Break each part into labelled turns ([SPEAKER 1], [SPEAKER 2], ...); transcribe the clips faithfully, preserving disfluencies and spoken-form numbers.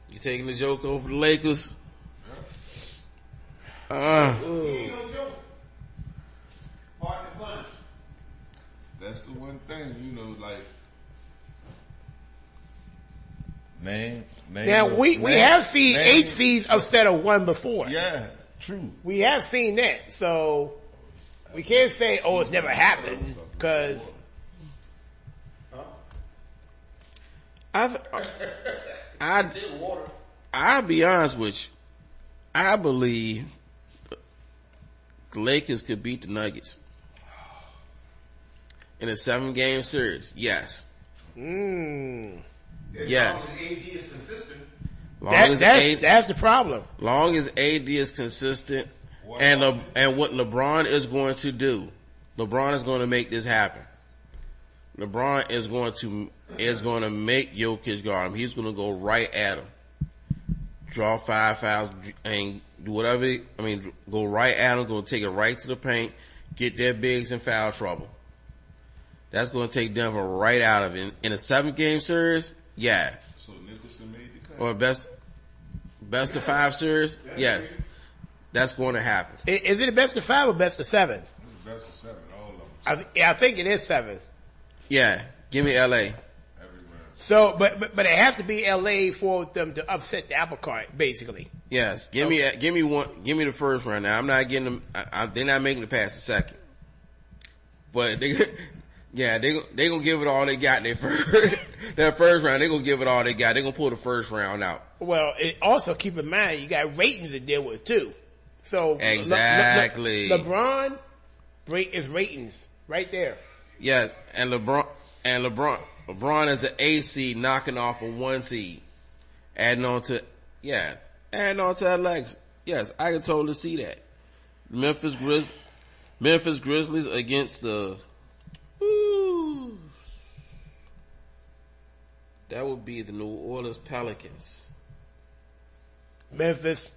[SPEAKER 1] You taking the joke over the Lakers?
[SPEAKER 2] Yeah.
[SPEAKER 1] Uh,
[SPEAKER 2] He ain't no joke. Hard to punch.
[SPEAKER 3] That's the one thing, you know, like name. name
[SPEAKER 4] Now
[SPEAKER 3] of-
[SPEAKER 4] we, we
[SPEAKER 3] name-
[SPEAKER 4] have seen
[SPEAKER 3] name-
[SPEAKER 4] eight seeds instead of one before.
[SPEAKER 3] Yeah, true.
[SPEAKER 4] We have seen that, so we can't say, oh, it's never happened, because
[SPEAKER 1] I, I, I'll be honest with you. I believe the Lakers could beat the Nuggets in a seven game series. Yes.
[SPEAKER 4] mm,
[SPEAKER 1] Yes.
[SPEAKER 2] As long as A D is consistent.
[SPEAKER 1] Long
[SPEAKER 4] that,
[SPEAKER 1] as
[SPEAKER 4] that's
[SPEAKER 1] A-
[SPEAKER 4] that's the problem.
[SPEAKER 1] long as A D is consistent and Le, and what LeBron is going to do, LeBron is going to make this happen. LeBron is going to is going to make Jokic guard him. He's going to go right at him, draw five fouls, and do whatever. I mean, go right at him. Going to take it right to the paint, get their bigs in foul trouble. That's going to take Denver right out of it. In, in a seven game series, yeah,
[SPEAKER 3] So Nicholson made the cut.
[SPEAKER 1] or best best of five series, yes, that's going to happen.
[SPEAKER 4] I- Is it a best of five or best of seven?
[SPEAKER 3] It's the best of seven, all of them.
[SPEAKER 4] I, th- yeah, I think it is seven.
[SPEAKER 1] Yeah, give me L A.
[SPEAKER 3] Every round.
[SPEAKER 4] So, but, but but it has to be L A for them to upset the apple cart, basically.
[SPEAKER 1] Yes, give me give me one, give me the first round. Now I'm not getting them. I, I, they're not making it past the second, but they, yeah, they they gonna give it all they got. Their first, their first round, they gonna give it all they got. They gonna pull the first round out.
[SPEAKER 4] Well, it also keep in mind you got ratings to deal with too. So Le- Le- Le-
[SPEAKER 1] Exactly.
[SPEAKER 4] LeBron rate is ratings right there.
[SPEAKER 1] Yes, and LeBron and LeBron LeBron is an eight seed knocking off a one seed, adding on to yeah, adding on to Alex. Yes, I can totally see that. Memphis Grizz Memphis Grizzlies against the ooh, that would be the New Orleans Pelicans.
[SPEAKER 4] Memphis.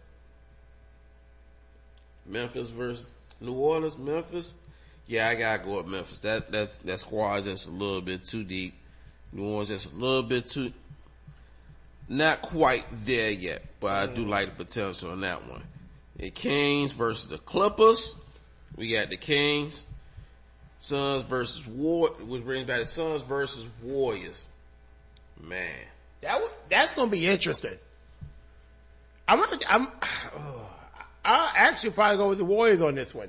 [SPEAKER 1] Memphis versus New Orleans. Memphis. Yeah, I gotta go with Memphis. That that that squad just a little bit too deep. New Orleans just a little bit too, not quite there yet, but I do like the potential on that one. The Kings versus the Clippers. We got the Kings. Suns versus War, which brings back the Suns versus Warriors. Man,
[SPEAKER 4] That w- that's gonna be interesting. I'm gonna, I'm, I'll actually probably go with the Warriors on this one.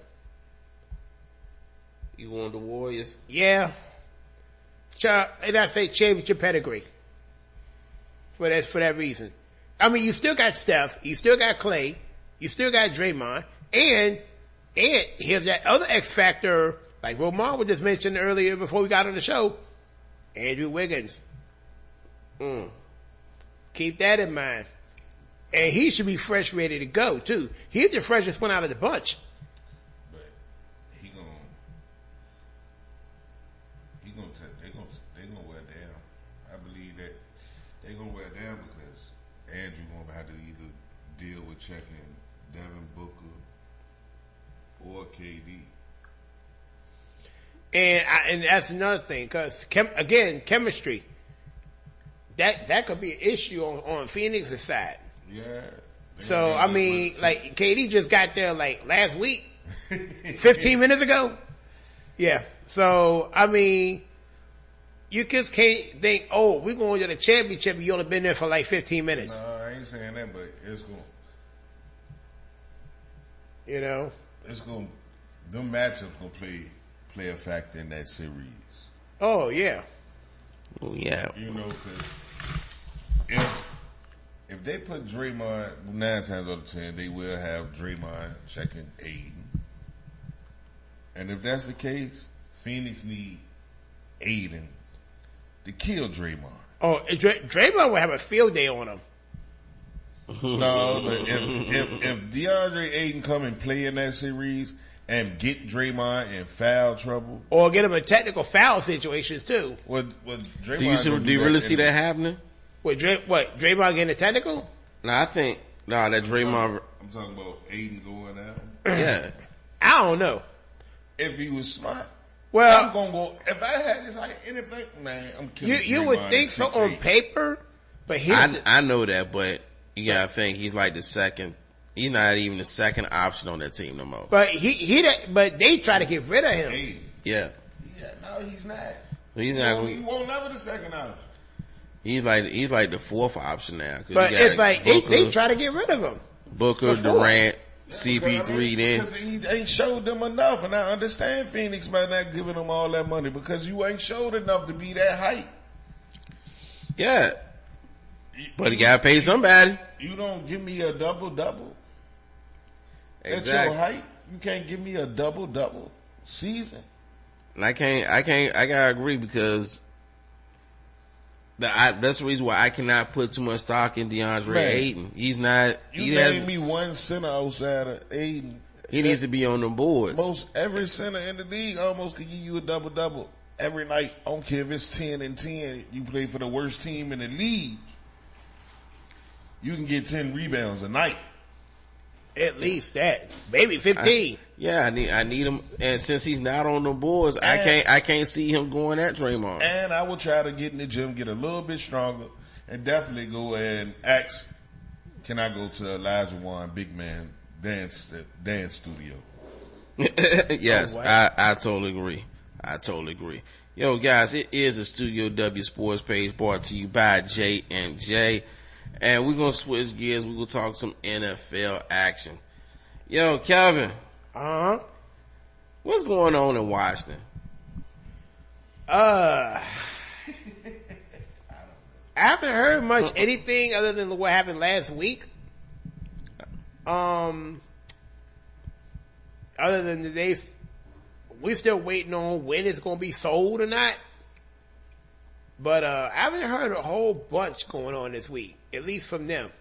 [SPEAKER 1] you want the Warriors?
[SPEAKER 4] Yeah. Cha- and I say championship pedigree. For that, for that reason. I mean, you still got Steph, you still got Clay, you still got Draymond, and, and here's that other X factor, like Romar was just mentioned earlier before we got on the show, Andrew Wiggins.
[SPEAKER 1] Mm.
[SPEAKER 4] Keep that in mind. And he should be fresh, ready to go too. He's the freshest one out of the bunch.
[SPEAKER 3] But he gon' he gon' t- they gon' they gonna wear down. I believe that they gonna wear down because Andrew gonna have to either deal with checking Devin Booker or K D.
[SPEAKER 4] And I, and that's another thing, cause chem, again, chemistry. That, that could be an issue on, on Phoenix's side.
[SPEAKER 3] Yeah. They
[SPEAKER 4] So,
[SPEAKER 3] gonna
[SPEAKER 4] I
[SPEAKER 3] be
[SPEAKER 4] mean,
[SPEAKER 3] with-
[SPEAKER 4] like, K D just got there like last week, fifteen minutes ago. Yeah. So, I mean, you just can't think, oh, we're going to the championship and you only been there for like fifteen minutes.
[SPEAKER 3] No, I ain't saying that, but it's gonna
[SPEAKER 4] You know?
[SPEAKER 3] it's gonna them matchups gonna play play a factor in that series.
[SPEAKER 4] Oh, yeah.
[SPEAKER 1] Oh yeah.
[SPEAKER 3] You know, because if if they put Draymond, nine times out of ten, they will have Draymond checking Aiden. And if that's the case, Phoenix need Aiden to kill Draymond.
[SPEAKER 4] Oh, Dray- Draymond will have a field day on him.
[SPEAKER 3] No, but if, if if DeAndre Aiden come and play in that series and get Draymond in foul trouble,
[SPEAKER 4] Or get him in technical foul situations too.
[SPEAKER 3] what what Draymond
[SPEAKER 1] Do you see,
[SPEAKER 3] gonna
[SPEAKER 1] do you really see
[SPEAKER 3] in-
[SPEAKER 1] that happening?
[SPEAKER 4] What, Dray- what, Draymond getting a technical?
[SPEAKER 1] No, I think no, that Draymond.
[SPEAKER 3] I'm talking about Aiden going out.
[SPEAKER 1] Yeah,
[SPEAKER 4] I don't know.
[SPEAKER 3] If he was smart,
[SPEAKER 4] Well,
[SPEAKER 3] I'm gonna go. If I had this like anything, man, I'm killing.
[SPEAKER 4] you, you would
[SPEAKER 3] Draymond
[SPEAKER 4] think
[SPEAKER 3] at
[SPEAKER 4] so
[SPEAKER 3] six
[SPEAKER 4] on
[SPEAKER 3] eight.
[SPEAKER 4] paper, but here's
[SPEAKER 1] I
[SPEAKER 4] the,
[SPEAKER 1] I know that, but you gotta think he's like the second. He's not even the second option on that team no more.
[SPEAKER 4] But he, he, but they try to get rid of him.
[SPEAKER 3] Aiden.
[SPEAKER 1] Yeah.
[SPEAKER 3] Yeah, no, he's not.
[SPEAKER 1] He's
[SPEAKER 3] He
[SPEAKER 1] not.
[SPEAKER 3] won't,
[SPEAKER 1] Gonna,
[SPEAKER 3] he won't never the second option.
[SPEAKER 1] he's like he's like the fourth option now. 'Cause
[SPEAKER 4] But
[SPEAKER 1] you got
[SPEAKER 4] it's like they,
[SPEAKER 1] Booker,
[SPEAKER 4] they try to get rid of him.
[SPEAKER 1] Booker,
[SPEAKER 4] before.
[SPEAKER 1] Durant, C P three. Then
[SPEAKER 3] Because he ain't showed them enough, and I understand Phoenix by not giving them all that money because you ain't showed enough to be that hype.
[SPEAKER 1] yeah, but he gotta pay somebody.
[SPEAKER 3] You don't give me a double double. That's your
[SPEAKER 1] Exactly.
[SPEAKER 3] height. You can't give me a double double season.
[SPEAKER 1] And I can't, I can't, I gotta agree because the, I, that's the reason why I cannot put too much stock in DeAndre
[SPEAKER 3] Man.
[SPEAKER 1] Ayton. He's not,
[SPEAKER 3] You
[SPEAKER 1] he,
[SPEAKER 3] name
[SPEAKER 1] has,
[SPEAKER 3] me one center outside of Aiden.
[SPEAKER 1] he needs to be on the boards.
[SPEAKER 3] Most every center in the league almost could give you a double double every night. I don't care if it's ten and ten. You play for the worst team in the league. You can get ten rebounds a night.
[SPEAKER 4] At least that. Maybe fifteen.
[SPEAKER 1] Yeah, I need, I need him. And since he's not on the boards, I
[SPEAKER 3] And-
[SPEAKER 1] can't, I can't see him going at Draymond.
[SPEAKER 3] And I will try to get in the gym, get a little bit stronger, and definitely go and ask, can I go to Elijah Wan Big Man dance dance studio?
[SPEAKER 1] Yes,
[SPEAKER 4] Oh, wow.
[SPEAKER 1] I, I totally agree. I totally agree. Yo, guys, it is a Studio W Sports page brought to you by J and J. And we're going to switch gears. We're going to talk some N F L action. Yo, Calvin,
[SPEAKER 4] Uh-huh.
[SPEAKER 1] what's going on in Washington?
[SPEAKER 4] Uh, I haven't heard much anything other than what happened last week. Um, other than the days, we're still waiting on when it's going to be sold or not. But, uh, I haven't heard a whole bunch going on this week, at least from them.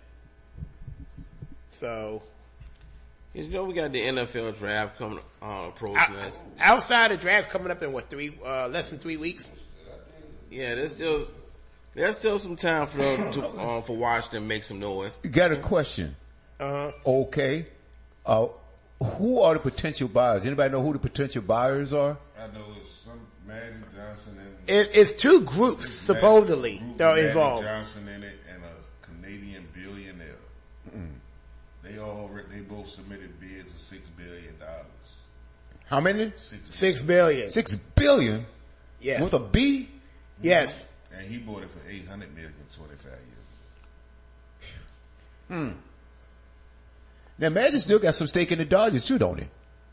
[SPEAKER 4] So,
[SPEAKER 1] You know, we got the N F L draft coming, uh, approaching
[SPEAKER 4] out-
[SPEAKER 1] us.
[SPEAKER 4] outside the draft coming up in what, three, uh, less than three weeks?
[SPEAKER 1] Yeah, there's still, there's still some time for them to, uh, for Washington to make some noise.
[SPEAKER 5] Got a question.
[SPEAKER 4] Uh-huh.
[SPEAKER 5] Okay. Uh, who are the potential buyers? Anybody know who the potential buyers are?
[SPEAKER 3] I know it's some Magic Johnson and
[SPEAKER 4] It, it's two groups, supposedly,
[SPEAKER 3] Group
[SPEAKER 4] that are
[SPEAKER 3] Magic
[SPEAKER 4] involved.
[SPEAKER 3] Johnson in it and a Canadian billionaire. They all they both submitted bids of six billion dollars.
[SPEAKER 5] How many?
[SPEAKER 3] Six,
[SPEAKER 4] Six billion.
[SPEAKER 5] Six billion
[SPEAKER 4] Yes.
[SPEAKER 5] with a B?
[SPEAKER 4] Yes.
[SPEAKER 3] and he bought it for eight hundred million twenty-five years.
[SPEAKER 5] Hmm. Now Magic still got some stake in the Dodgers too, don't he?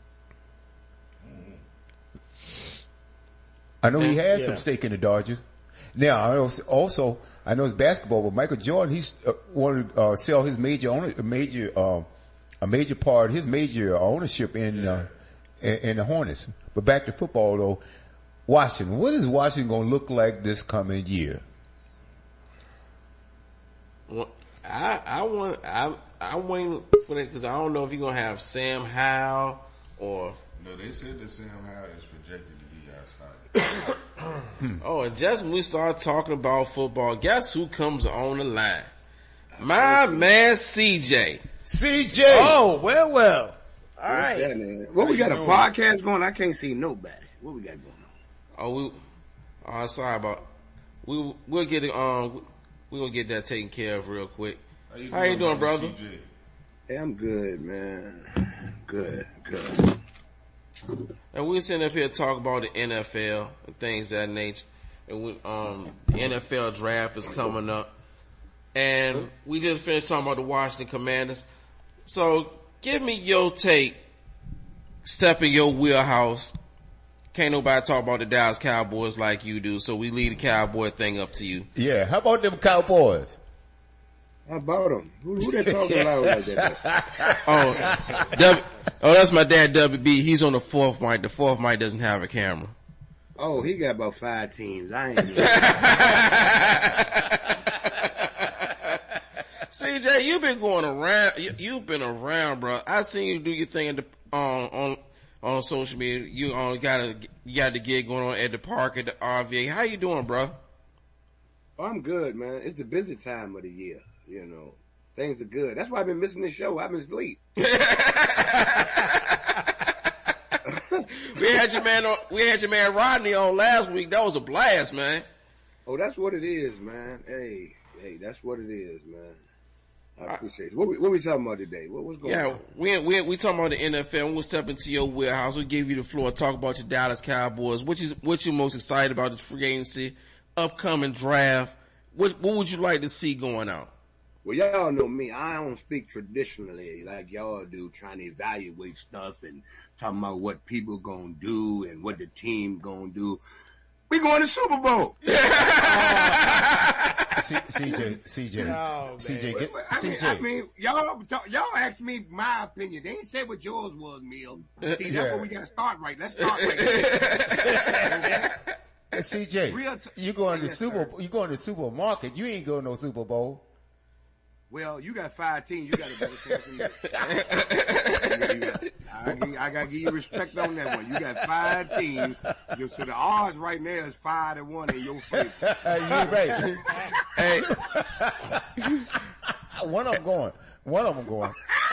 [SPEAKER 5] I know he had
[SPEAKER 4] Yeah.
[SPEAKER 5] some stake in the Dodgers. Now I know also I know it's basketball, but Michael Jordan he's uh, wanted to uh, sell his major owner, a major uh, a major part, his major ownership in uh, in, in the Hornets. But back to football though, Washington. What is Washington going to look like this coming year?
[SPEAKER 1] Well, I, I want, I, I'm waiting for that because I don't know if you're going to have Sam Howell or,
[SPEAKER 3] No, they said that Sam Howell is projected to be our starter.
[SPEAKER 1] oh, and just when we start talking about football, guess who comes on the line? My man C J.
[SPEAKER 5] C J.
[SPEAKER 4] Oh, well, well. All
[SPEAKER 2] Yeah,
[SPEAKER 4] right.
[SPEAKER 2] man. What we got a
[SPEAKER 3] doing?
[SPEAKER 2] podcast going? I can't see nobody. What we got going on?
[SPEAKER 1] Oh, we, oh, sorry about, we, we'll get it, um, we're going to get that taken care of real quick. How you doing, brother?
[SPEAKER 3] C J?
[SPEAKER 2] Hey, I'm good, man. Good, good.
[SPEAKER 1] And we're sitting up here talking about the N F L and things of that nature. And we, um, the N F L draft is coming up. And we just finished talking about the Washington Commanders. So give me your take. Step in your wheelhouse. Can't nobody talk about the Dallas Cowboys like you do. So we leave the Cowboy thing up to you.
[SPEAKER 5] Yeah. How about them Cowboys?
[SPEAKER 2] How about them? Who, who they talking loud like that?
[SPEAKER 1] Oh, w, oh, that's my dad, W B. He's on the fourth mic. The fourth mic doesn't have a camera.
[SPEAKER 2] Oh, he got about five teams. I ain't.
[SPEAKER 1] C J, you've been going around. You, you've been around, bro. I seen you do your thing at the, on on on social media. You um, got a you got the gig going on at the park at the R V A. How you doing, bro?
[SPEAKER 2] Oh, I'm good, man. It's the busy time of the year. You know, things are good. That's why I've been missing this show. I've been asleep.
[SPEAKER 1] We had your man. On, we had your man Rodney on last week. That was a blast, man.
[SPEAKER 2] Oh, that's what it is, man. Hey, hey, that's what it is, man. I appreciate it. What we, what we talking about today? What, what's going
[SPEAKER 1] yeah,
[SPEAKER 2] on?
[SPEAKER 1] we we we talking about the N F L. We'll step into your warehouse. We'll give you the floor. Talk about your Dallas Cowboys. What you what you most excited about this free agency, upcoming draft? What what would you like to see going out?
[SPEAKER 2] Well, y'all know me. I don't speak traditionally like y'all do, trying to evaluate stuff and talking about what people gonna do and what the team gonna do. We going to Super Bowl.
[SPEAKER 5] uh, C- CJ, CJ,
[SPEAKER 4] Oh,
[SPEAKER 5] CJ, get,
[SPEAKER 2] I mean,
[SPEAKER 5] CJ.
[SPEAKER 2] I mean, y'all, y'all asked me my opinion. They ain't say what yours was, Neil. See, that's
[SPEAKER 5] Yeah.
[SPEAKER 2] where we gotta start right. Let's start right there.
[SPEAKER 5] Hey, C J,
[SPEAKER 2] Real t-
[SPEAKER 5] you going to
[SPEAKER 2] Yes,
[SPEAKER 5] Super?
[SPEAKER 2] sir.
[SPEAKER 5] You going to supermarket? You ain't going to no Super Bowl.
[SPEAKER 2] Well, you got five teams. You got a better chance than me. I, I gotta give you respect on that one. You got five teams. So the odds right now is five to one in your favor.
[SPEAKER 5] you right.
[SPEAKER 1] Hey,
[SPEAKER 5] One of them going. One of them going.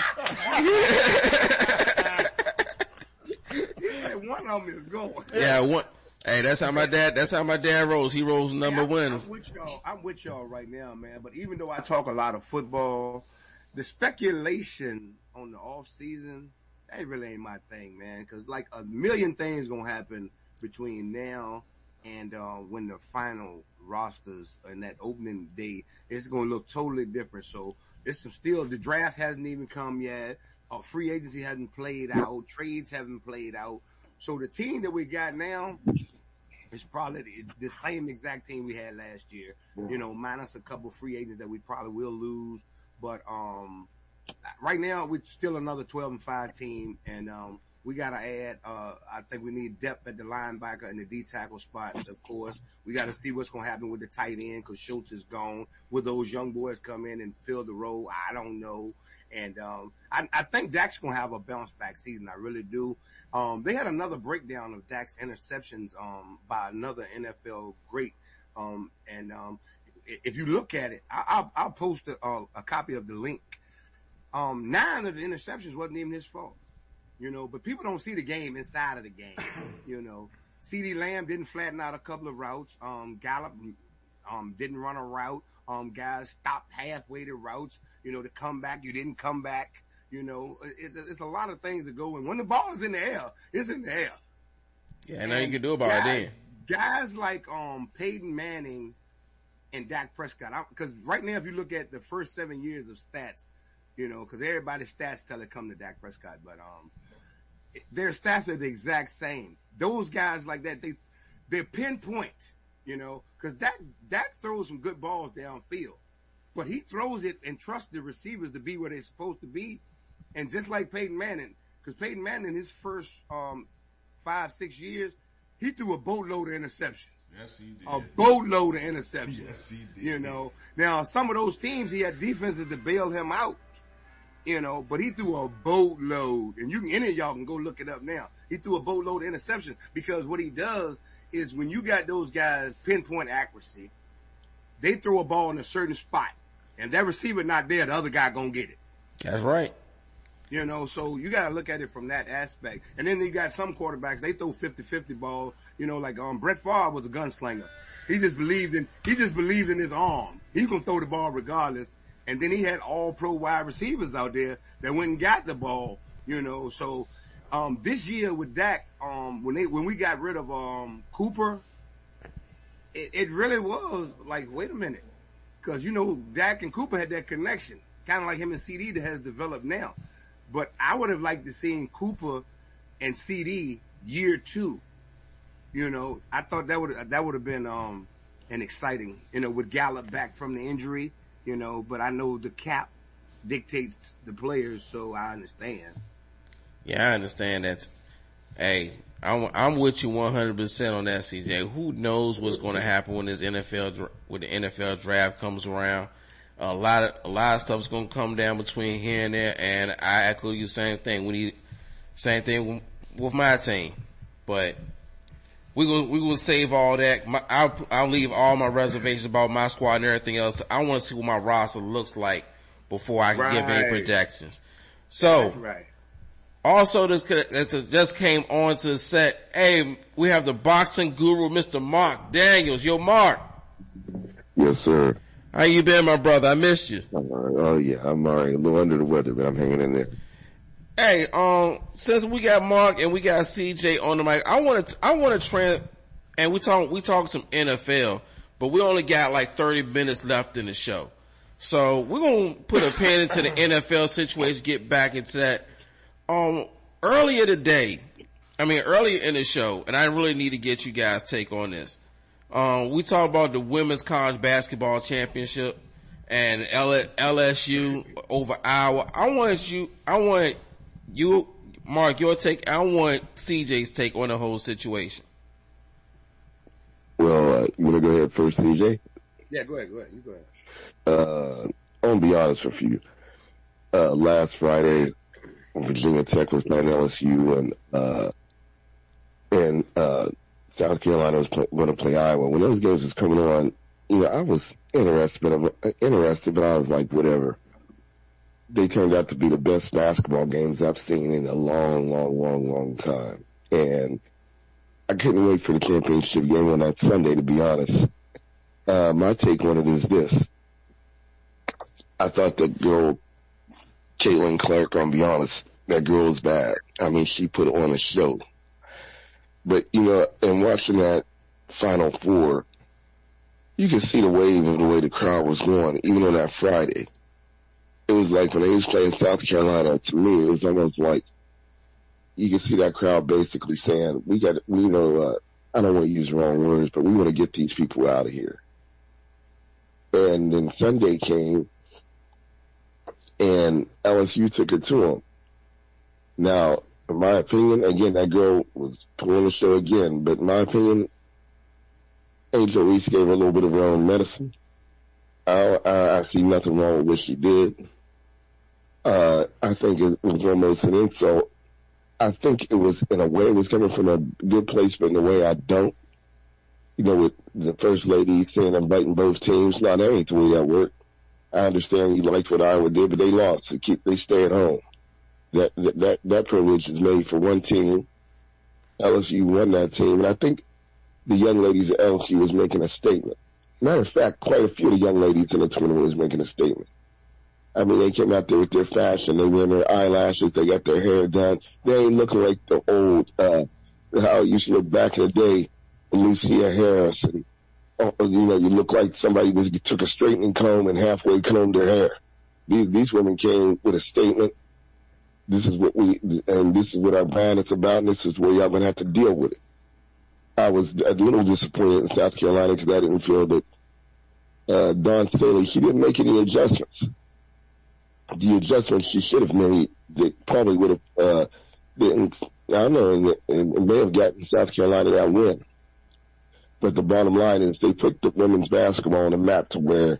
[SPEAKER 2] Yeah, one of them is going.
[SPEAKER 1] yeah, one. Hey, that's how my dad. That's how my dad rolls. He rolls number
[SPEAKER 2] I'm,
[SPEAKER 1] winners.
[SPEAKER 2] I'm with y'all. I'm with y'all right now, man. But even though I talk a lot of football, the speculation on the off season, that really ain't my thing, man. Because like a million things gonna happen between now and uh, when the final rosters and that opening day, it's gonna look totally different. So it's some still the draft hasn't even come yet. Uh, free agency hasn't played out. Trades haven't played out. So the team that we got now. It's probably the, the same exact team we had last year, you know, minus a couple free agents that we probably will lose. But, um, right now we're still another twelve and five team. And, um, we got to add, uh, I think we need depth at the linebacker and the D tackle spot, of course. We got to see what's going to happen with the tight end because Schultz is gone. Will those young boys come in and fill the role? I don't know. And, um, I, I think Dak's going to have a bounce back season. I really do. Um, they had another breakdown of Dak's interceptions, um, by another N F L great. Um, and, um, if you look at it, I, I'll, I'll post a, uh, a copy of the link. Um, nine of the interceptions wasn't even his fault, you know, but people don't see the game inside of the game, you know. CeeDee Lamb didn't flatten out a couple of routes. Um, Gallup, um, didn't run a route. Um, guys stopped halfway the routes, you know, to come back. You didn't come back, you know, it's, it's a lot of things that go in. When the ball is in the air, it's in the air.
[SPEAKER 1] Yeah, and nothing you can do about
[SPEAKER 2] guys,
[SPEAKER 1] it then.
[SPEAKER 2] Guys like, um, Peyton Manning and Dak Prescott, because right now, if you look at the first seven years of stats, you know, because everybody's stats tell it come to Dak Prescott, but, um, their stats are the exact same. Those guys like that, they, they're pinpoint. You know, because Dak, Dak throws some good balls downfield, but he throws it and trusts the receivers to be where they're supposed to be. And just like Peyton Manning, because Peyton Manning, his first um, five, six years, he threw a boatload of interceptions.
[SPEAKER 3] Yes, he did.
[SPEAKER 2] A boatload of interceptions.
[SPEAKER 3] Yes, he did.
[SPEAKER 2] You know, now some of those teams, he had defenses to bail him out. You know, but he threw a boatload, and you can, any of y'all can go look it up now. He threw a boatload of interceptions because what he does is when you got those guys pinpoint accuracy, they throw a ball in a certain spot, and that receiver not there, the other guy gonna get it.
[SPEAKER 1] That's right.
[SPEAKER 2] You know, so you gotta look at it from that aspect. And then you got some quarterbacks, they throw fifty-fifty balls, you know, like, um, Brett Favre was a gunslinger. He just believed in, he just believed in his arm. He gonna throw the ball regardless. And then he had all pro wide receivers out there that went and got the ball, you know, so, um, this year with Dak, um, when they, when we got rid of, um, Cooper, it, it really was like, wait a minute. Cause you know, Dak and Cooper had that connection, kind of like him and C D that has developed now. But I would have liked to seen Cooper and C D year two. You know, I thought that would, that would have been, um, an exciting, you know, with Gallup back from the injury, you know, but I know the cap dictates the players, so I understand.
[SPEAKER 1] Yeah, I understand that. Hey, I'm, I'm with you one hundred percent on that, C J. Who knows what's going to happen when this N F L, when the N F L draft comes around? A lot of, a lot of stuff's going to come down between here and there, and I echo you same thing. We need, same thing with my team. But we will, we will save all that. My, I'll, I'll leave all my reservations about my squad and everything else. I want to see what my roster looks like before I can
[SPEAKER 2] Right.
[SPEAKER 1] give any projections. So,
[SPEAKER 2] That's right.
[SPEAKER 1] also, this could- it just came on to the set. Hey, we have the boxing guru, Mister Mark Daniels. Yo, Mark.
[SPEAKER 6] Yes, sir.
[SPEAKER 1] How you been, my brother? I missed you.
[SPEAKER 6] Uh, oh yeah, I'm already a little under the weather, but I'm hanging in there.
[SPEAKER 1] Hey, um, since we got Mark and we got C J on the mic, I want to, I want to trend, and we talk, we talk some N F L, but we only got like thirty minutes left in the show. So we're going to put a pin into the N F L situation, get back into that. Um, earlier today, I mean, earlier in the show, and I really need to get you guys' take on this. Um, we talked about the women's college basketball championship and L S U over Iowa. I want you, I want you, Mark, your take. I want C J's take on the whole situation.
[SPEAKER 6] Well, uh, you want to go ahead first, C J?
[SPEAKER 2] Yeah, go ahead, go ahead, you go ahead.
[SPEAKER 6] Uh, I'm gonna be honest with you. Uh, last Friday, Virginia Tech was playing L S U, and uh, and uh, South Carolina was play, going to play Iowa. When those games was coming on, you know, I was interested, but I'm interested, but I was like, whatever. They turned out to be the best basketball games I've seen in a long, long, long, long time, and I couldn't wait for the championship game on that Sunday. To be honest, uh, my take on it is this. I thought that girl, Caitlin Clark, I'll be honest, that girl was bad. I mean, she put on a show. But, you know, and watching that Final Four, you could see the wave of the way the crowd was going, even on that Friday. It was like when they was playing South Carolina, to me, it was almost like you could see that crowd basically saying, we got, we know, uh, I don't want to use the wrong words, but we want to get these people out of here. And then Sunday came, and L S U took it to them. Now, in my opinion, again, that girl was pulling the show again, but in my opinion, Angel Reese gave her a little bit of her own medicine. I, I, I see nothing wrong with what she did. Uh, I think it was almost an insult. I think it was, in a way, it was coming from a good place, but in a way I don't. You know, with the first lady saying inviting both teams, no, that ain't the way that worked. I understand you liked what Iowa did, but they lost. They keep, they stay at home. That, that, that, that privilege is made for one team. L S U won that team, and I think the young ladies at L S U was making a statement. Matter of fact, quite a few of the young ladies in the tournament was making a statement. I mean, they came out there with their fashion. They wear their eyelashes. They got their hair done. They ain't looking like the old, uh, how it used to look back in the day, Lucia Harris. And, uh, you know, you look like somebody was, took a straightening comb and halfway combed their hair. These, these women came with a statement. This is what we, and this is what our brand is about, and this is where y'all gonna have to deal with it. I was a little disappointed in South Carolina because I didn't feel that, uh, Dawn Staley, she didn't make any adjustments. The adjustments she should have made that probably would have, uh, didn't, I don't know, and, and may have gotten South Carolina that win. But the bottom line is they put the women's basketball on the map to where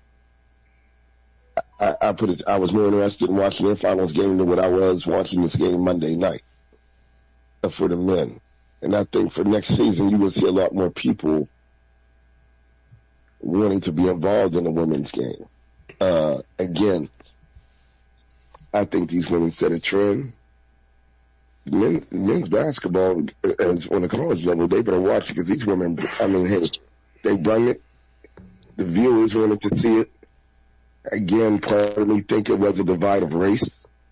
[SPEAKER 6] I, I put it, I was more interested in watching their finals game than what I was watching this game Monday night for the men. And I think for next season, you will see a lot more people wanting to be involved in the women's game. Uh, again, I think these women set a trend. Men, men's basketball, as on the college level, they better watch it because these women, I mean, hey, they bring it. The viewers wanted to see it. Again, part of me think it was a divide of race,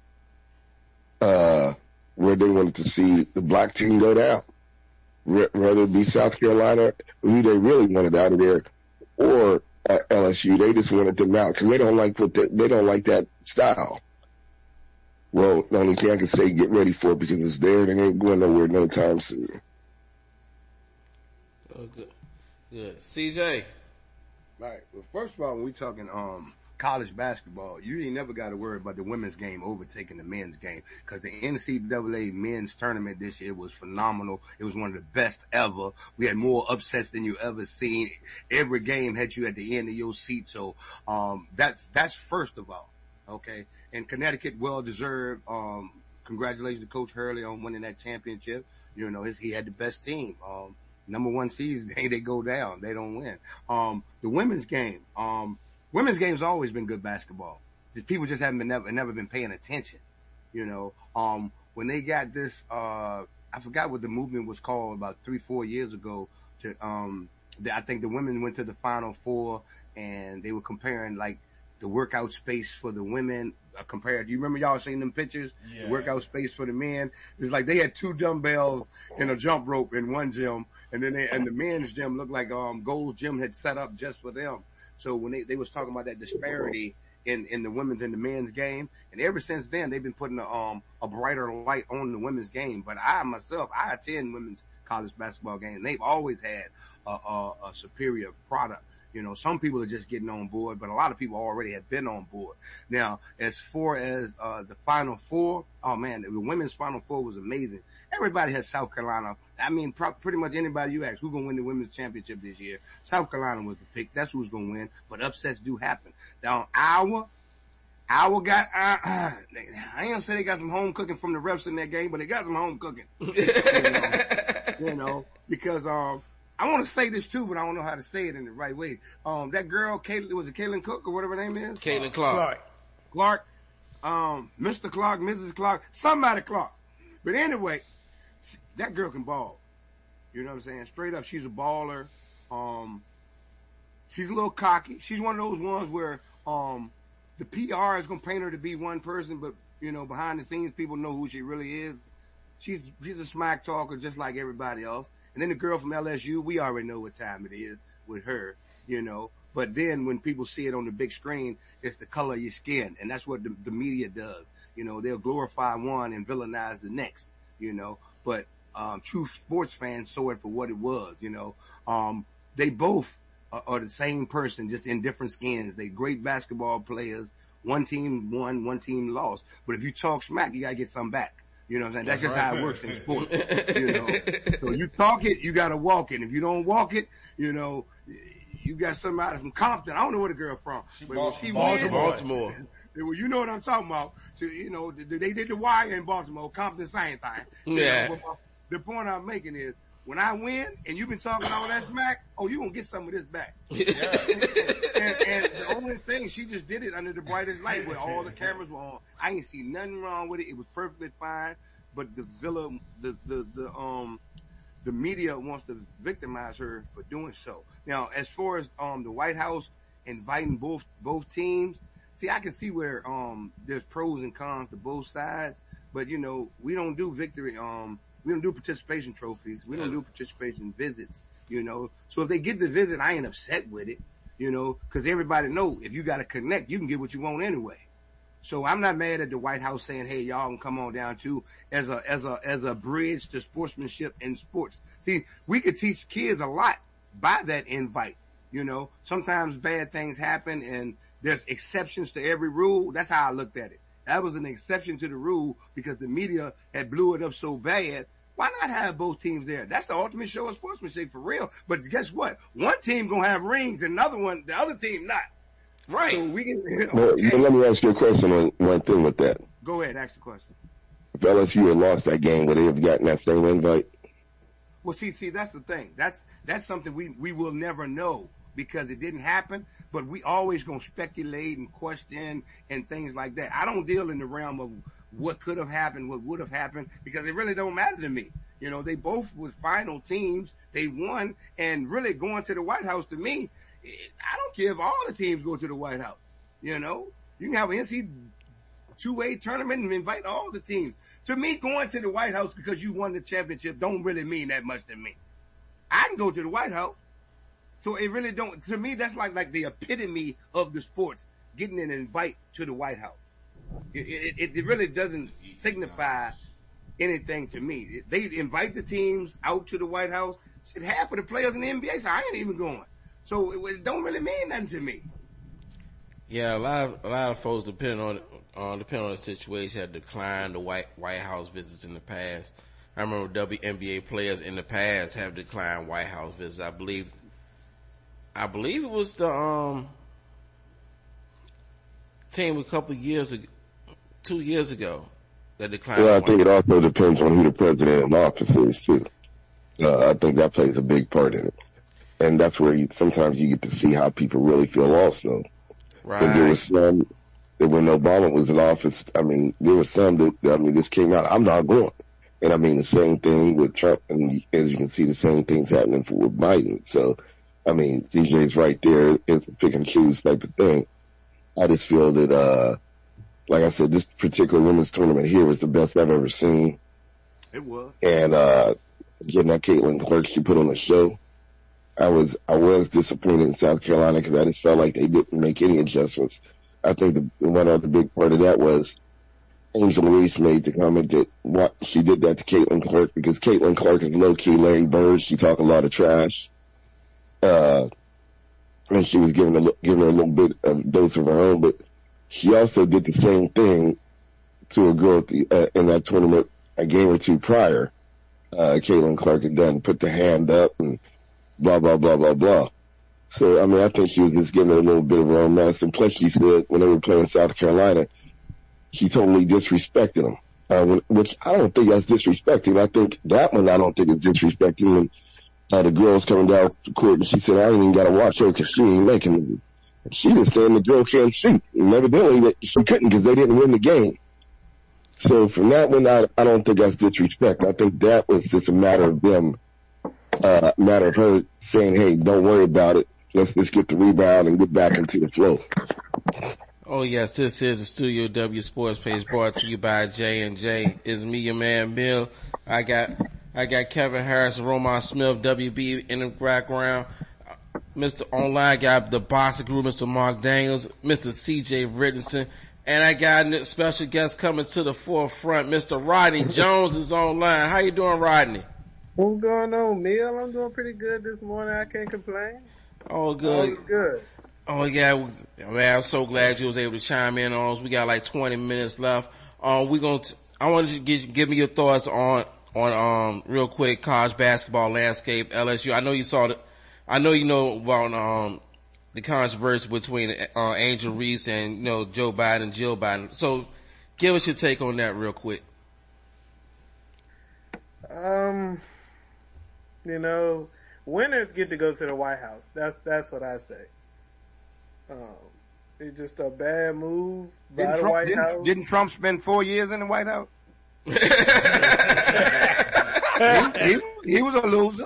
[SPEAKER 6] uh, where they wanted to see the black team go down. Whether it be South Carolina, who they really wanted out of there, or uh, L S U, they just wanted them out because they don't like what they, they don't like that style. Well, the only thing I can say, get ready for it because it's there. They ain't going nowhere no time soon.
[SPEAKER 1] Oh, good. Good. C J.
[SPEAKER 2] Right. Well, first of all, when we talking um college basketball, you ain't never got to worry about the women's game overtaking the men's game because the N C double A men's tournament this year was phenomenal. It was one of the best ever. We had more upsets than you ever seen. Every game had you at the end of your seat. So um that's that's first of all. Okay. And Connecticut, well deserved. Um, congratulations to Coach Hurley on winning that championship. You know, his, he had the best team. Um, number one seeds, they, they go down. They don't win. Um, the women's game, um, women's game's always been good basketball. Just, people just haven't been never, never been paying attention. You know, um, when they got this, uh, I forgot what the movement was called about three, four years ago to, um, I think the women went to the Final Four, and they were comparing like the workout space for the women uh, compared. Do you remember y'all seeing them pictures?
[SPEAKER 3] Yeah.
[SPEAKER 2] The workout space for the men. It's like they had two dumbbells and a jump rope in one gym, and then they, and the men's gym looked like um Gold's Gym had set up just for them. So when they they was talking about that disparity in in the women's and the men's game, and ever since then they've been putting a um a brighter light on the women's game. But I myself, I attend women's college basketball games, and they've always had a, a, a superior product. You know, some people are just getting on board, but a lot of people already have been on board. Now, as far as uh the Final Four, oh man, the women's Final Four was amazing. Everybody has South Carolina. I mean, pro- pretty much anybody you ask, who's going to win the women's championship this year? South Carolina was the pick. That's who's going to win. But upsets do happen. Down Iowa, Iowa got, uh, uh, I ain't gonna say they got some home cooking from the refs in that game, but they got some home cooking. you, know, you know, because, um, I want to say this too, but I don't know how to say it in the right way. Um, that girl, Caitlin, was it Caitlin Cook or whatever her name is?
[SPEAKER 1] Caitlin Clark.
[SPEAKER 4] Clark.
[SPEAKER 2] Clark, um, Mister Clark, Missus Clark, somebody Clark. But anyway, that girl can ball. You know what I'm saying? Straight up, she's a baller. Um, she's a little cocky. She's one of those ones where, um, the P R is going to paint her to be one person, but, you know, behind the scenes, people know who she really is. She's, she's a smack talker just like everybody else. And then the girl from L S U, we already know what time it is with her, you know. But then when people see it on the big screen, it's the color of your skin. And that's what the, the media does. You know, they'll glorify one and villainize the next, you know. But um, true sports fans saw it for what it was, you know. Um, they both are, are the same person, just in different skins. They great basketball players. One team won, one team lost. But if you talk smack, you got to get some back. You know what I'm saying? That's just how it works in sports. You know, so you talk it, you got to walk it. If you don't walk it, you know, you got somebody from Compton. I don't know where the girl from,
[SPEAKER 3] She
[SPEAKER 2] but when she
[SPEAKER 1] Baltimore.
[SPEAKER 2] wins,
[SPEAKER 1] Baltimore.
[SPEAKER 2] well, you know what I'm talking about. So, you know, they did the wire in Baltimore, Compton, same thing. You
[SPEAKER 1] Yeah.
[SPEAKER 2] know, but the point I'm making is, when I win and you've been talking all that smack, oh, you gonna get some of this back. Yeah. and, and the only thing, she just did it under the brightest light where all the cameras were on. I ain't see nothing wrong with it. It was perfectly fine. But the villa, the, the, the, um, the media wants to victimize her for doing so. Now, as far as, um, the White House inviting both, both teams, see, I can see where, um, there's pros and cons to both sides, but you know, we don't do victory, um, we don't do participation trophies. We don't do participation visits, you know. So if they get the visit, I ain't upset with it, you know, cause everybody know if you got to connect, you can get what you want anyway. So I'm not mad at the White House saying, hey, y'all can come on down too as a, as a, as a bridge to sportsmanship in sports. See, we could teach kids a lot by that invite, you know. Sometimes bad things happen and there's exceptions to every rule. That's how I looked at it. That was an exception to the rule because the media had blew it up so bad. Why not have both teams there? That's the ultimate show of sportsmanship for real. But guess what? One team gonna have rings and another one, the other team not.
[SPEAKER 1] Right.
[SPEAKER 2] So we can.
[SPEAKER 6] Well,
[SPEAKER 2] Okay.
[SPEAKER 6] let me ask you a question on one thing with that.
[SPEAKER 2] Go ahead, ask the question.
[SPEAKER 6] If L S U had lost that game, would they have gotten that same invite?
[SPEAKER 2] Well, see, see, that's the thing. That's that's something we we will never know because it didn't happen. But we always gonna speculate and question and things like that. I don't deal in the realm of what could have happened, what would have happened, because it really don't matter to me. You know, they both were final teams. They won, and really going to the White House to me, I don't care if all the teams go to the White House. You know, you can have an N C two A tournament and invite all the teams. To me, going to the White House because you won the championship don't really mean that much to me. I can go to the White House. So it really don't, to me, that's like, like the epitome of the sports, getting an invite to the White House. It, it, it really doesn't signify anything to me. They invite the teams out to the White House. Shit, half of the players in the N B A say, I ain't even going. So it, it don't really mean nothing to me.
[SPEAKER 1] Yeah, a lot of a lot of folks, depending on uh, depending on the situation, have declined the White White House visits in the past. I remember W N B A players in the past have declined White House visits. I believe, I believe it was the um team a couple years ago, two years ago, that declined.
[SPEAKER 6] Well, I
[SPEAKER 1] the
[SPEAKER 6] think
[SPEAKER 1] White
[SPEAKER 6] it also depends on who the president in office is too. Uh, I think that plays a big part in it. And that's where you, sometimes you get to see how people really feel also.
[SPEAKER 1] Right.
[SPEAKER 6] Because there was some that when Obama was in office, I mean, there was some that, I mean, this came out, I'm not going. And I mean, the same thing with Trump, and as you can see, the same thing's happening for with Biden. So I mean, C J's right there. It's a pick and choose type of thing. I just feel that, uh, like I said, this particular women's tournament here was the best I've ever seen.
[SPEAKER 2] It was.
[SPEAKER 6] And, uh, getting that Caitlin Clark she put on the show, I was, I was disappointed in South Carolina because I just felt like they didn't make any adjustments. I think the, one other big part of that was Angel Reese made the comment that what she did that to Caitlin Clark because Caitlin Clark is low key Larry Bird. She talked a lot of trash. Uh, and she was giving a, giving her a little bit of dose of her own, but she also did the same thing to a girl at the, uh, in that tournament a game or two prior. Uh, Caitlin Clark had done, put the hand up and blah, blah, blah, blah, blah. So, I mean, I think she was just giving her a little bit of her own mess. And plus she said when they were playing South Carolina, she totally disrespected them. Uh, when, which I don't think that's disrespecting. I think that one I don't think is disrespecting when uh, the girl's coming down the court and she said, I ain't even got to watch her because she ain't making it. And she was saying the girl can't shoot. And evidently that she couldn't because they didn't win the game. So from that one, I, I don't think that's disrespect. I think that was just a matter of them, uh, matter of her saying, hey, don't worry about it. Let's just get the rebound and get back into the flow.
[SPEAKER 1] Oh yes, this is the Studio W Sports Page brought to you by J and J. It's me, your man Bill. I got, I got Kevin Harris and Roman Smith, W B in the background. Mister Online got the Boxer Group, Mister Mark Daniels, Mister C J Richardson. And I got a special guest coming to the forefront. Mister Rodney Jones is online. How you doing, Rodney?
[SPEAKER 7] What's going on, Neil? I'm doing pretty good this morning. I can't complain.
[SPEAKER 1] All good.
[SPEAKER 7] All good.
[SPEAKER 1] Oh yeah, man, I'm so glad you was able to chime in on us. We got like twenty minutes left. Um, we gonna, t- I wanted you to give, give me your thoughts on, on, um, real quick, college basketball landscape, L S U. I know you saw the, I know you know about, um, the controversy between, uh, Angel Reese and, you know, Joe Biden and Jill Biden. So give us your take on that real quick.
[SPEAKER 7] Um, you know, winners get to go to the White House. That's, that's what I say. Um, it's just a bad move by
[SPEAKER 2] Didn't
[SPEAKER 7] the
[SPEAKER 2] Trump,
[SPEAKER 7] White
[SPEAKER 2] didn't,
[SPEAKER 7] House.
[SPEAKER 2] didn't Trump spend four years in the White House? he, he, he was a loser.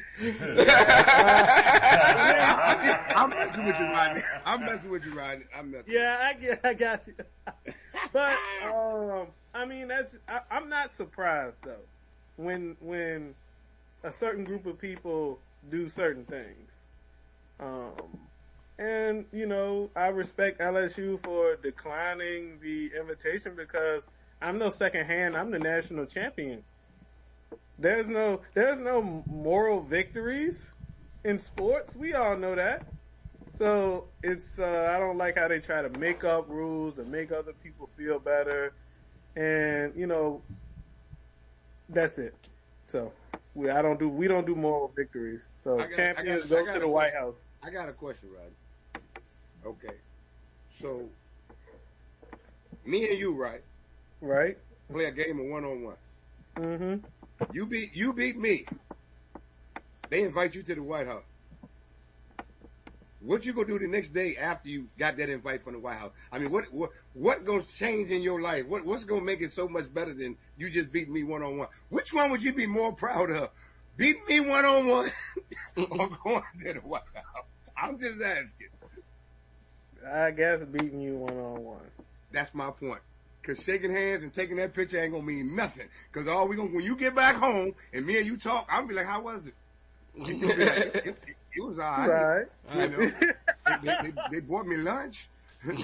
[SPEAKER 2] I'm messing with you, Rodney. I'm messing with you, Rodney. I'm messing.
[SPEAKER 7] Yeah, I get, I got you. But um, I mean, that's I, I'm not surprised though when when a certain group of people do certain things. Um, and you know, I respect L S U for declining the invitation because I'm no second hand. I'm the national champion. There's no, there's no moral victories in sports. We all know that. So it's, uh, I don't like how they try to make up rules to make other people feel better. And, you know, that's it. So we, I don't do, we don't do moral victories. So
[SPEAKER 2] I got-
[SPEAKER 7] champions
[SPEAKER 2] I got- I
[SPEAKER 7] go
[SPEAKER 2] got
[SPEAKER 7] to
[SPEAKER 2] a
[SPEAKER 7] the White
[SPEAKER 2] question.
[SPEAKER 7] House.
[SPEAKER 2] I got a question, Rodney. Okay. So, me and you, right,
[SPEAKER 7] Right?
[SPEAKER 2] play a game of one-on-one.
[SPEAKER 7] Mm-hmm.
[SPEAKER 2] You beat, you beat me. They invite you to the White House. What you gonna do the next day after you got that invite from the White House? I mean, what, what, what gonna change in your life? What, what's gonna make it so much better than you just beat me one-on-one? Which one would you be more proud of? Beat me one-on-one or going to the White House? I'm just asking.
[SPEAKER 7] I guess beating you one on one.
[SPEAKER 2] That's my point. Cause shaking hands and taking that picture ain't gonna mean nothing. Cause all we gonna, when you get back home and me and you talk, I'm gonna be like, how was it? You gonna be like, it, it, it was alright.
[SPEAKER 7] Right.
[SPEAKER 2] You know, they, they, they bought me lunch. and,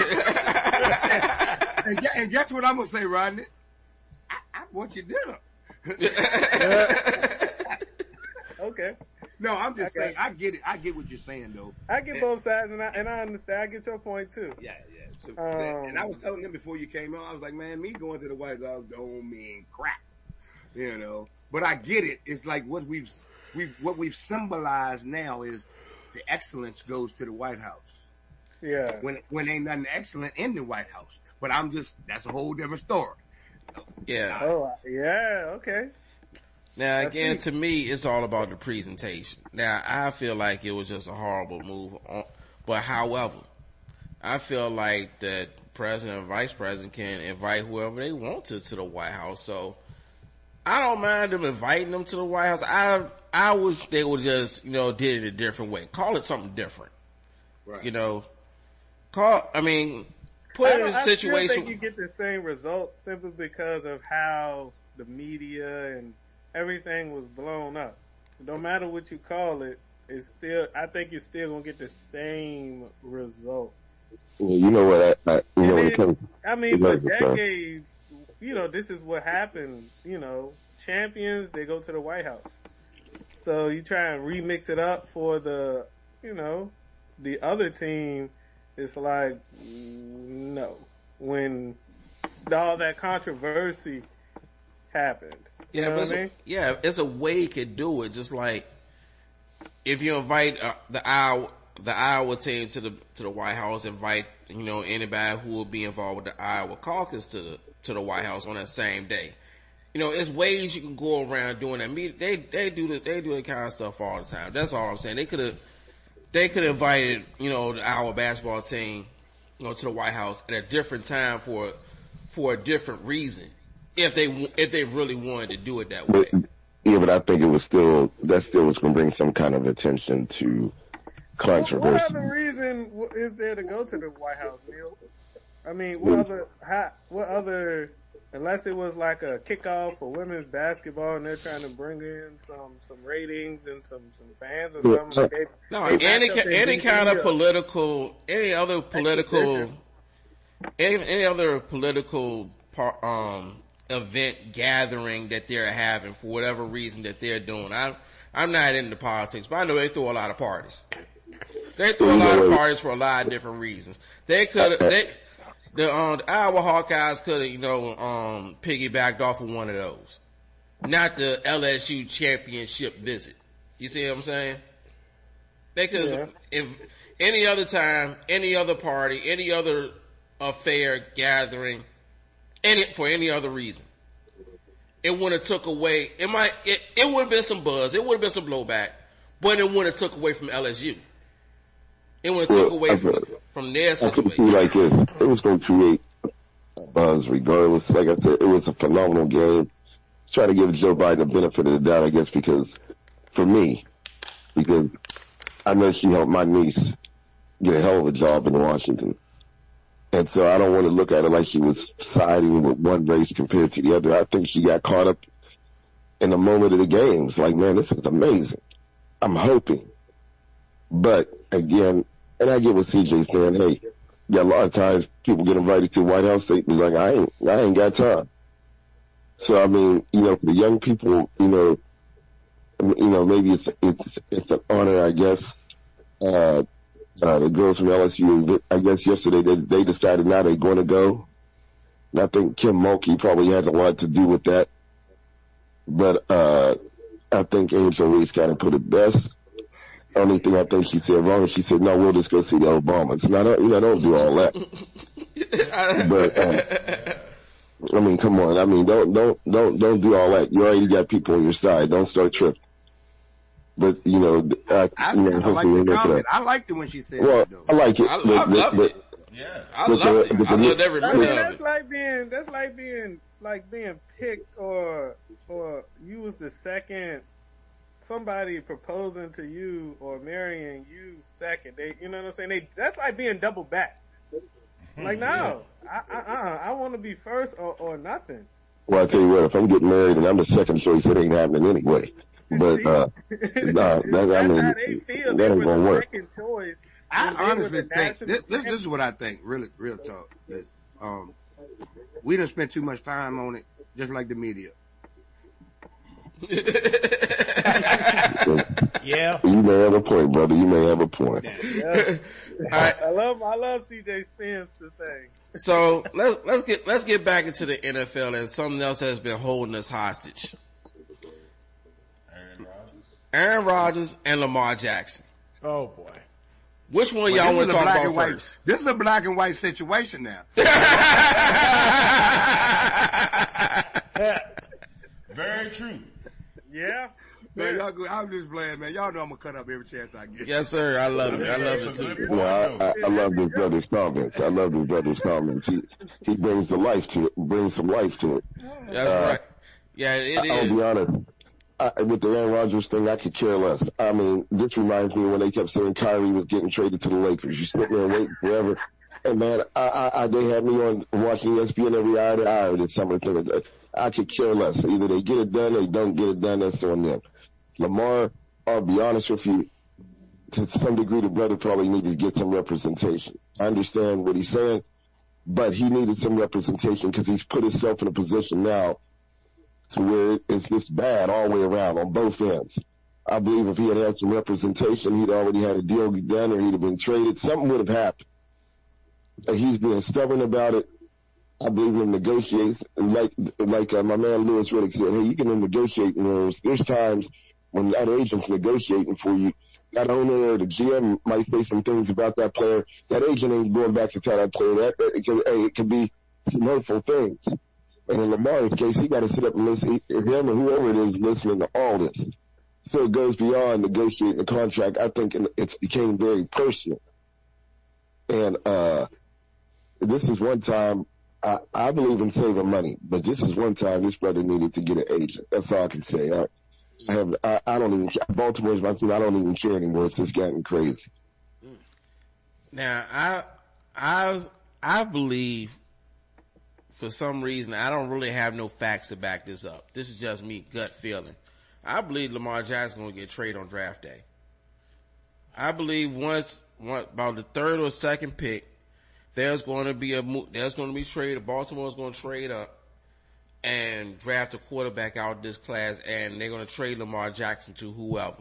[SPEAKER 2] gu- and guess what I'm gonna say, Rodney? I, I bought you dinner.
[SPEAKER 7] Okay.
[SPEAKER 2] No, I'm just
[SPEAKER 7] Okay.
[SPEAKER 2] saying, I get it. I get what you're saying though.
[SPEAKER 7] I get both sides and I, and I understand. I get your point too.
[SPEAKER 2] Yeah, yeah. So,
[SPEAKER 7] Um,
[SPEAKER 2] and I was telling them before you came on, I was like, man, me going to the White House don't mean crap, you know. But I get it. It's like what we've, we've, what we've symbolized now is the excellence goes to the White House.
[SPEAKER 7] Yeah.
[SPEAKER 2] When, when ain't nothing excellent in the White House. But I'm just, that's a whole different story.
[SPEAKER 1] Yeah.
[SPEAKER 7] Oh, yeah. Okay.
[SPEAKER 1] Now
[SPEAKER 7] That's
[SPEAKER 1] again,
[SPEAKER 7] me.
[SPEAKER 1] to me, it's all about the presentation. Now I feel like it was just a horrible move. On, but however, I feel like that president and vice president can invite whoever they want to to the White House. So I don't mind them inviting them to the White House. I I wish they would just, you know, did it a different way. Call it something different.
[SPEAKER 2] Right.
[SPEAKER 1] You know, call, I mean, put it in a situation.
[SPEAKER 7] I still think you get the same results simply because of how the media and everything was blown up. No matter what you call it, it's still, I think you're still gonna get the same results.
[SPEAKER 6] Well, you know what? I, I you know
[SPEAKER 7] And
[SPEAKER 6] when it comes.
[SPEAKER 7] I mean,
[SPEAKER 6] it
[SPEAKER 7] for
[SPEAKER 6] doesn't stop.
[SPEAKER 7] decades, you know, this is what happened. You know, champions, they go to the White House. So you try and remix it up for the, you know, the other team. It's like, no. When all that controversy happened. You
[SPEAKER 1] Yeah,
[SPEAKER 7] know
[SPEAKER 1] but
[SPEAKER 7] what
[SPEAKER 1] it's
[SPEAKER 7] I
[SPEAKER 1] a,
[SPEAKER 7] mean?
[SPEAKER 1] yeah, it's a way you could do it. Just like if you invite uh, the Iowa, the Iowa team to the to the White House, invite you know anybody who will be involved with the Iowa caucus to the to the White House on that same day. You know, it's ways you can go around doing that. Me, they they do the, they do that kind of stuff all the time. That's all I'm saying. They could have they could have invited you know the Iowa basketball team you know to the White House at a different time for for a different reason. If they if they really wanted to do it that way,
[SPEAKER 6] But, yeah, but I think it was still that still was going to bring some kind of attention to
[SPEAKER 7] What,
[SPEAKER 6] controversy.
[SPEAKER 7] what other reason w- is there to go to the White House, Neil? I mean, what other, how, what other, unless it was like a kickoff for women's basketball and they're trying to bring in some, some ratings and some, some fans or
[SPEAKER 6] Well,
[SPEAKER 7] something. They,
[SPEAKER 1] no,
[SPEAKER 7] they
[SPEAKER 1] any
[SPEAKER 7] match up
[SPEAKER 1] ki-
[SPEAKER 7] and
[SPEAKER 1] any
[SPEAKER 7] beat
[SPEAKER 1] kind
[SPEAKER 7] you
[SPEAKER 1] of
[SPEAKER 7] up.
[SPEAKER 1] political, any other political, any, any other political par, um event gathering that they're having for whatever reason that they're doing. I'm I'm not into politics, but I know they throw a lot of parties. They throw a lot of parties for a lot of different reasons. They could they the um the Iowa Hawkeyes could have you know um piggybacked off of one of those, not the L S U championship visit. You see what I'm saying? They could
[SPEAKER 7] Yeah.
[SPEAKER 1] if any other time, any other party, any other affair gathering. Any, for any other reason. It wouldn't have took away, it might, it, it would have been some buzz, it would have been some blowback, but it wouldn't have took away from L S U. It would have
[SPEAKER 6] Well,
[SPEAKER 1] took away
[SPEAKER 6] I
[SPEAKER 1] from,
[SPEAKER 6] feel-
[SPEAKER 1] from their
[SPEAKER 6] I could see
[SPEAKER 1] situation.
[SPEAKER 6] like this. It was going to create a buzz regardless. Like I said, it was a phenomenal game. Try to give Joe Biden the benefit of the doubt, I guess, because for me, because I know she helped my niece get a hell of a job in Washington. And so I don't want to look at it like she was siding with one race compared to the other. I think she got caught up in the moment of the games. Like, man, this is amazing. I'm hoping. But again, and I get what C J's saying. Hey, yeah, a lot of times people get invited to the White House, they be like, I ain't, I ain't got time. So I mean, you know, for the young people, you know, I mean, you know, maybe it's, it's, it's an honor, I guess. Uh, Uh, the girls from L S U, I guess yesterday they, they decided now they're going to go. And I think Kim Mulkey probably has a lot to do with that. But, uh, I think Angel Reese kind of put it best. Only thing I think she said wrong is she said, no, we'll just go see the Obamas. Now, don't, you know, don't do all that. But, um, I mean, come on. I mean, don't, don't, don't, don't do all that. You already got people on your side. Don't start tripping. But, you know, uh,
[SPEAKER 2] I,
[SPEAKER 6] you know,
[SPEAKER 2] I like
[SPEAKER 6] hopefully we'll
[SPEAKER 2] the
[SPEAKER 6] look at
[SPEAKER 2] comment.
[SPEAKER 6] that.
[SPEAKER 2] I liked it when she said
[SPEAKER 6] Well,
[SPEAKER 2] that, though.
[SPEAKER 6] I like it.
[SPEAKER 1] I,
[SPEAKER 6] but,
[SPEAKER 1] I
[SPEAKER 6] but,
[SPEAKER 1] loved
[SPEAKER 6] but,
[SPEAKER 1] it.
[SPEAKER 3] Yeah.
[SPEAKER 1] I
[SPEAKER 6] but
[SPEAKER 1] loved
[SPEAKER 6] the-
[SPEAKER 1] it.
[SPEAKER 6] but
[SPEAKER 1] I
[SPEAKER 6] the-
[SPEAKER 1] loved every
[SPEAKER 7] I
[SPEAKER 1] minute
[SPEAKER 7] mean,
[SPEAKER 1] of
[SPEAKER 7] that's
[SPEAKER 1] it.
[SPEAKER 7] like being, that's like being, like being picked or, or you was the second, somebody proposing to you or marrying you second. They, you know what I'm saying? They, that's like being double back. Like, no, I, I, I, I want to be first or, or nothing.
[SPEAKER 6] Well, I tell you what, if I'm getting married and I'm the second choice, it ain't happening anyway. But, uh, nah, that, I
[SPEAKER 7] That's
[SPEAKER 6] mean,
[SPEAKER 7] how they feel.
[SPEAKER 6] that
[SPEAKER 7] They
[SPEAKER 6] ain't
[SPEAKER 7] were
[SPEAKER 6] gonna
[SPEAKER 7] the
[SPEAKER 6] work.
[SPEAKER 7] second choice.
[SPEAKER 2] I
[SPEAKER 7] when they were
[SPEAKER 2] honestly
[SPEAKER 7] the
[SPEAKER 2] think
[SPEAKER 7] national
[SPEAKER 2] this, this. This
[SPEAKER 7] champions.
[SPEAKER 2] is what I think. Really, real talk. That, um, we done spent too much time on it, just like the media.
[SPEAKER 4] Yeah.
[SPEAKER 6] You may have a point, brother. You may have a point.
[SPEAKER 7] Yeah.
[SPEAKER 1] All right.
[SPEAKER 7] I love, I love C J Spence the thing.
[SPEAKER 1] So let's let's get let's get back into the N F L and something else has been holding us hostage.
[SPEAKER 3] Aaron Rodgers.
[SPEAKER 1] Aaron Rodgers and Lamar Jackson.
[SPEAKER 4] Oh boy.
[SPEAKER 1] Which one
[SPEAKER 2] Well,
[SPEAKER 1] y'all
[SPEAKER 2] this
[SPEAKER 1] want
[SPEAKER 2] is
[SPEAKER 1] to
[SPEAKER 2] a
[SPEAKER 1] talk
[SPEAKER 2] black
[SPEAKER 1] about
[SPEAKER 2] and white.
[SPEAKER 1] first?
[SPEAKER 2] This is a black and white situation now.
[SPEAKER 3] Very true.
[SPEAKER 7] Yeah.
[SPEAKER 2] Man, y'all go, I'm just playing, man. Y'all know I'm gonna cut up every chance I get.
[SPEAKER 1] Yes, sir. I love it. I love it
[SPEAKER 3] That's a
[SPEAKER 1] too.
[SPEAKER 3] good point,
[SPEAKER 6] Yeah, I, I, I love this brother's comments. I love this brother's comments. He, he brings the life to it, brings some life to it.
[SPEAKER 1] That's right. Yeah, it
[SPEAKER 6] I'll be
[SPEAKER 1] is.
[SPEAKER 6] honest. I, with the Aaron Rodgers thing, I could care less. I mean, this reminds me when they kept saying Kyrie was getting traded to the Lakers. You sit there and wait forever. And man, I, I, I, they had me on watching E S P N every hour to hour this summer. I could care less. Either they get it done or they don't get it done. That's on them. Lamar, I'll be honest with you, to some degree, the brother probably needed to get some representation. I understand what he's saying, but he needed some representation because he's put himself in a position now to where it's this bad all the way around on both ends. I believe if he had had some representation, he'd already had a deal done or he'd have been traded. Something would have happened. He's being stubborn about it. I believe in negotiates. Like, like uh, my man Lewis Riddick said, hey, you can negotiate in rooms. There's times when other agents negotiating for you. That owner or the G M might say some things about that player. That agent ain't going back to tell that player that. It could, hey, it could be some hurtful things. And in Lamar's case, he got to sit up and listen. Him or whoever it is listening to all this. So it goes beyond negotiating the contract. I think it's became very personal. And uh this is one time, I, I believe in saving money, but this is one time this brother needed to get an agent. That's all I can say. I, I have, I, I don't even, Baltimore's my team. I don't even care anymore. It's just gotten crazy.
[SPEAKER 1] Now, I, I, I believe for some reason, I don't really have no facts to back this up. This is just me gut feeling. I believe Lamar Jackson going to get traded on draft day. I believe once, once, about the third or second pick, there's going to be a, there's going to be trade. Baltimore's going to trade up and draft a quarterback out of this class, and they're going to trade Lamar Jackson to whoever.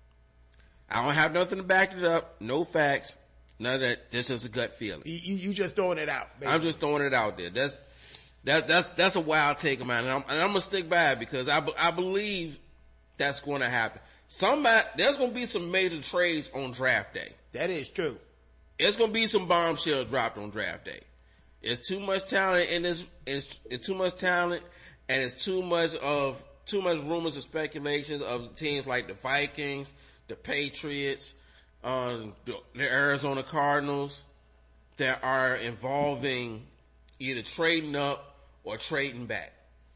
[SPEAKER 1] I don't have nothing to back it up. No facts. None of that. Just just a gut feeling.
[SPEAKER 4] You, you just throwing it out. Basically.
[SPEAKER 1] I'm just throwing it out there. That's, that, that's, that's a wild take of mine. And I'm, and I'm going to stick by it because I, I believe that's going to happen. Somebody, there's going to be some major trades on draft day.
[SPEAKER 4] That is true.
[SPEAKER 1] It's going to be some bombshells dropped on draft day. It's too much talent in this, it's, it's too much talent and it's too much of, too much rumors and speculations of teams like the Vikings, the Patriots, um, the, the Arizona Cardinals that are involving either trading up or trading back.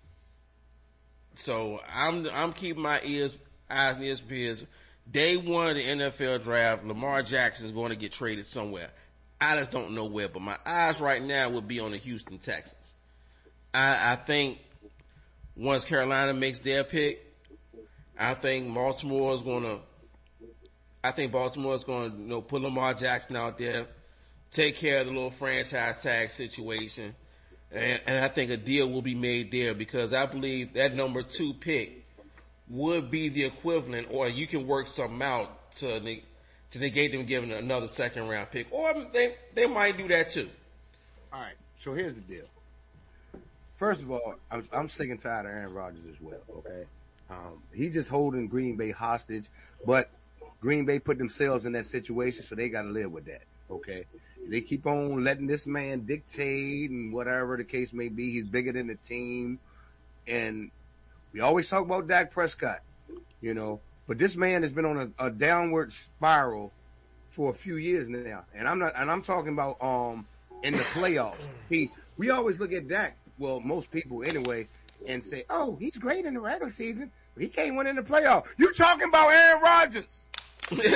[SPEAKER 1] So I'm, I'm keeping my ears, eyes and ears peeled. Day one of the N F L draft, Lamar Jackson is going to get traded somewhere. I just don't know where, but my eyes right now would be on the Houston Texans. I, I think once Carolina makes their pick, I think Baltimore is going to, I think Baltimore is going to, you know, put Lamar Jackson out there, take care of the little franchise tag situation, and, and I think a deal will be made there because I believe that number two pick would be the equivalent, or you can work something out to ne- to negate them giving another second round pick, or they they might do that too.
[SPEAKER 2] All right, so here's the deal. First of all, I'm, I'm sick and tired of Aaron Rodgers as well. Okay, um, he's just holding Green Bay hostage, but Green Bay put themselves in that situation, so they got to live with that. Okay, they keep on letting this man dictate and whatever the case may be. He's bigger than the team, and we always talk about Dak Prescott, you know, but this man has been on a, a downward spiral for a few years now. And I'm not, and I'm talking about, um, in the playoffs. He, we always look at Dak, well, most people anyway, and say, oh, he's great in the regular season, but he can't win in the playoffs. You talking about Aaron Rodgers. You're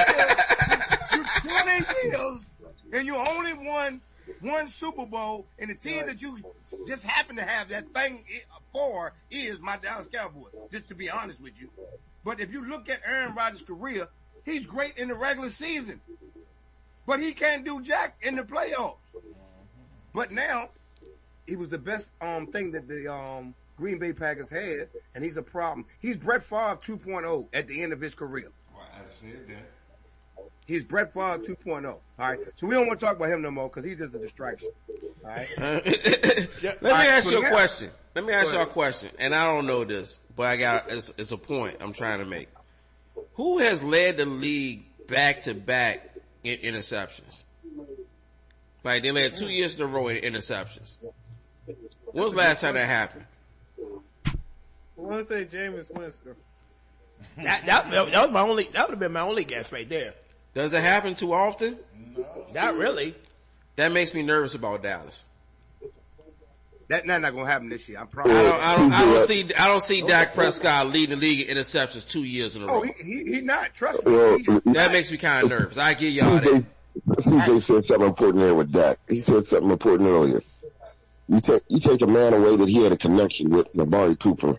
[SPEAKER 2] twenty years and you only won one Super Bowl, and the team that you just happen to have that thing for is my Dallas Cowboys, just to be honest with you. But if you look at Aaron Rodgers' career, he's great in the regular season, but he can't do jack in the playoffs. But now, he was the best um thing that the um Green Bay Packers had, and he's a problem. He's Brett Favre two point oh at the end of his career.
[SPEAKER 3] Well, I said that.
[SPEAKER 2] He's Brett Favre two point oh. All right. So we don't want to talk about him no more because he's just a distraction. All right.
[SPEAKER 1] Let me
[SPEAKER 2] right,
[SPEAKER 1] ask
[SPEAKER 2] so
[SPEAKER 1] you a
[SPEAKER 2] now-
[SPEAKER 1] question. Let me ask
[SPEAKER 2] Go
[SPEAKER 1] you a
[SPEAKER 2] ahead.
[SPEAKER 1] question. And I don't know this, but I got, it's, it's a point I'm trying to make. Who has led the league back to back in interceptions? Like they led two years in a row in interceptions. When was the last time that happened?
[SPEAKER 7] I want to say Jameis Winston.
[SPEAKER 4] That, that, that was my only, that would have been my only guess right there.
[SPEAKER 1] Does it happen too often?
[SPEAKER 4] Not really.
[SPEAKER 1] That makes me nervous about Dallas.
[SPEAKER 2] That that's not gonna happen this year. I'm proud.
[SPEAKER 1] I don't, I don't, I don't see, I don't see Dak Prescott leading the league in interceptions two years in a row.
[SPEAKER 2] Oh, he, he, he not. Trust me.
[SPEAKER 6] Well,
[SPEAKER 2] He-
[SPEAKER 1] That
[SPEAKER 6] not-
[SPEAKER 1] makes me kind of nervous. I give y'all that.
[SPEAKER 6] C J, C J said something important there with Dak. He said something important earlier. You take you take a man away that he had a connection with, Amari Cooper.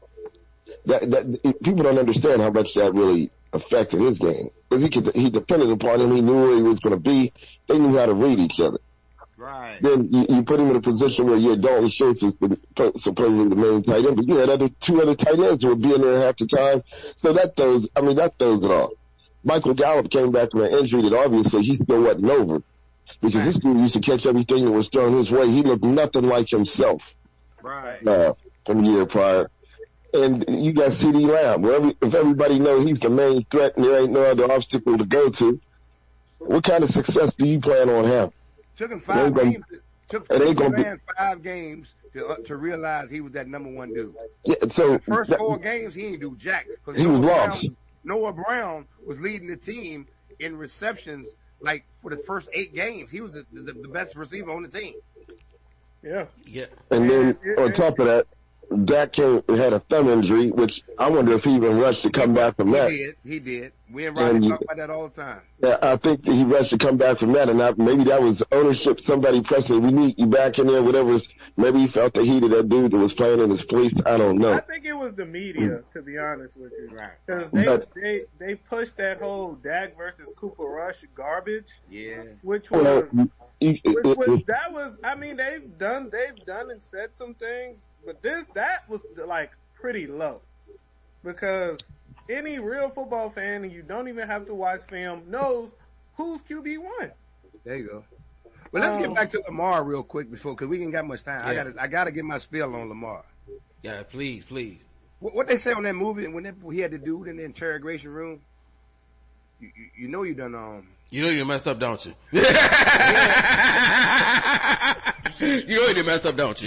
[SPEAKER 6] That that it, people don't understand how much that really affected his game because he could he depended upon him. He knew where he was going to be. They knew how to read each other.
[SPEAKER 2] Right.
[SPEAKER 6] Then you, you put him in a position where your Dalton Schultz is the, supposedly the main tight end, but you had other two other tight ends who would be in there half the time. So that throws, I mean, that throws it off. Michael Gallup came back from an injury that obviously he still wasn't over because this dude used to catch everything that was thrown his way. He looked nothing like himself
[SPEAKER 2] Right.
[SPEAKER 6] uh, from the year prior. And you got CeeDee Lamb. Well, every, if everybody knows he's the main threat and there ain't no other obstacle to go to, what kind of success do you plan on having?
[SPEAKER 2] Took him
[SPEAKER 6] It
[SPEAKER 2] five
[SPEAKER 6] ain't gonna-
[SPEAKER 2] games. Took,
[SPEAKER 6] it
[SPEAKER 2] took
[SPEAKER 6] ain't gonna be-
[SPEAKER 2] him five games to uh, to realize he was that number one dude.
[SPEAKER 6] Yeah, so
[SPEAKER 2] First
[SPEAKER 6] that-
[SPEAKER 2] four games, he ain't do jack. 'Cause
[SPEAKER 6] He was
[SPEAKER 2] Noah Brown,
[SPEAKER 6] lost.
[SPEAKER 2] Noah Brown was leading the team in receptions. Like for the first eight games, he was the, the, the best receiver on the team.
[SPEAKER 7] Yeah.
[SPEAKER 1] Yeah.
[SPEAKER 6] And then on top of that, Dak came, had a thumb injury, which I wonder if he even rushed to come back from
[SPEAKER 2] He
[SPEAKER 6] that.
[SPEAKER 2] did. He did. We and Rodney
[SPEAKER 6] And-
[SPEAKER 2] talk about that all the time.
[SPEAKER 6] Yeah, I think that he rushed to come back from that, and I, maybe that was ownership. Somebody pressing, we need you back in there. Whatever. Maybe he felt the heat of that dude that was playing in his place. I don't know.
[SPEAKER 7] I think it was the media, to be honest with you.
[SPEAKER 2] Right.
[SPEAKER 7] Because they,
[SPEAKER 6] But-
[SPEAKER 7] they, they pushed that whole Dak versus Cooper Rush garbage,
[SPEAKER 2] Yeah.
[SPEAKER 7] which was,
[SPEAKER 6] Well, you,
[SPEAKER 7] which
[SPEAKER 6] it,
[SPEAKER 7] was,
[SPEAKER 6] it,
[SPEAKER 7] that was, I mean, they've done, they've done and said some things, but this, that was like pretty low. Because any real football fan, and you don't even have to watch film, knows who's Q B one.
[SPEAKER 2] There you go. Well, let's
[SPEAKER 7] Um,
[SPEAKER 2] get back to Lamar real quick before, because we ain't got much time. I
[SPEAKER 1] Yeah.
[SPEAKER 2] got I got to get my spiel on Lamar.
[SPEAKER 1] Yeah, please, please.
[SPEAKER 2] What, what they say on that movie when that, he had the dude in the interrogation room? You, you, you know you done um.
[SPEAKER 1] You know you messed up, don't you? you know you messed up, don't you?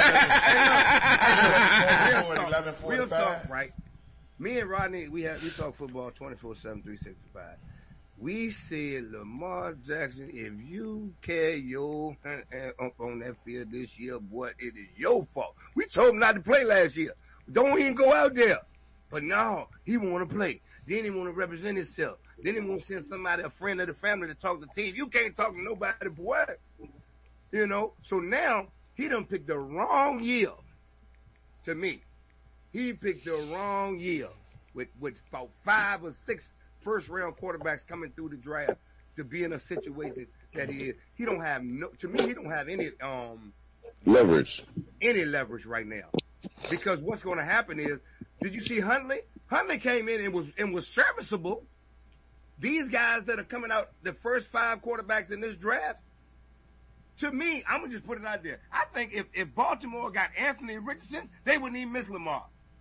[SPEAKER 2] Real talk, right? Me and Rodney, we have we talk football twenty-four seven, three sixty-five. We said, Lamar Jackson, if you carry your hand up on that field this year, boy, it is your fault. We told him not to play last year. Don't even go out there. But no, he want to play. Then he want to represent himself. Then he want to send somebody, a friend of the family, to talk to the team. You can't talk to nobody, boy. You know? So now, he done picked the wrong year. To me. He picked the wrong year. With, with about five or six first round quarterbacks coming through the draft to be in a situation that he is. He don't have no, to me, he don't have any, um,
[SPEAKER 6] leverage.
[SPEAKER 2] any leverage right now. Because what's going to happen is, did you see Huntley? Huntley came in and was, and was serviceable. These guys that are coming out, the first five quarterbacks in this draft, to me, I'm going to just put it out there. I think if, if Baltimore got Anthony Richardson, they wouldn't even miss Lamar.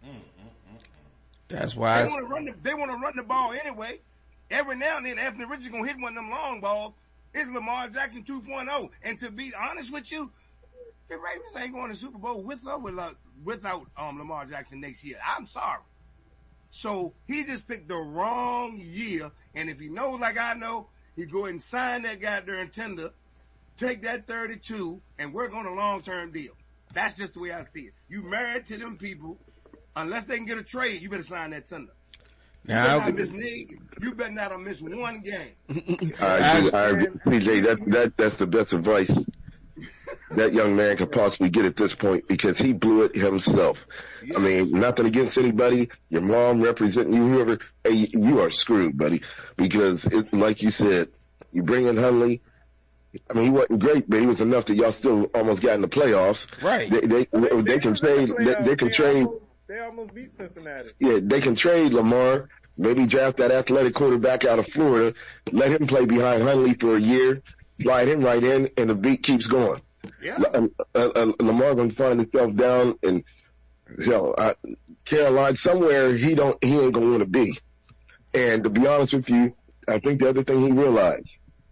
[SPEAKER 1] That's
[SPEAKER 2] They
[SPEAKER 1] why.
[SPEAKER 2] want to run the, they want to run the ball anyway. Every now and then, Anthony Richardson going to hit one of them long balls. It's Lamar Jackson two point oh. And to be honest with you, the Ravens ain't going to Super Bowl with or without, without um, Lamar Jackson next year. I'm sorry. So he just picked the wrong year. And if he knows like I know, he go ahead and sign that goddamn tender, take that thirty-two, and work on a long-term deal. That's just the way I see it. You married to them people. Unless they can get a trade, you better sign that tender. You
[SPEAKER 1] Now,
[SPEAKER 2] better not miss me. You better not have missed one game.
[SPEAKER 6] I agree, I agree. P J, that, that, that's the best advice that young man could possibly get at this point because he blew it himself. I mean, nothing against anybody. Your mom representing you, whoever, hey, you are screwed, buddy. Because it, like you said, you bring in Huntley. I mean, he wasn't great, but he was enough that y'all still almost got in the playoffs.
[SPEAKER 1] Right.
[SPEAKER 6] They, they, they, they can trade, they, they can trade.
[SPEAKER 7] Almost, they almost beat Cincinnati.
[SPEAKER 6] Yeah, they can trade Lamar, maybe draft that athletic quarterback out of Florida, let him play behind Huntley for a year, slide him right in, and the beat keeps going.
[SPEAKER 2] Yeah.
[SPEAKER 6] Uh, uh, uh, Lamar gonna find himself down in, you know, uh, Carolina, somewhere he don't, he ain't gonna want to be. And to be honest with you, I think the other thing he realized,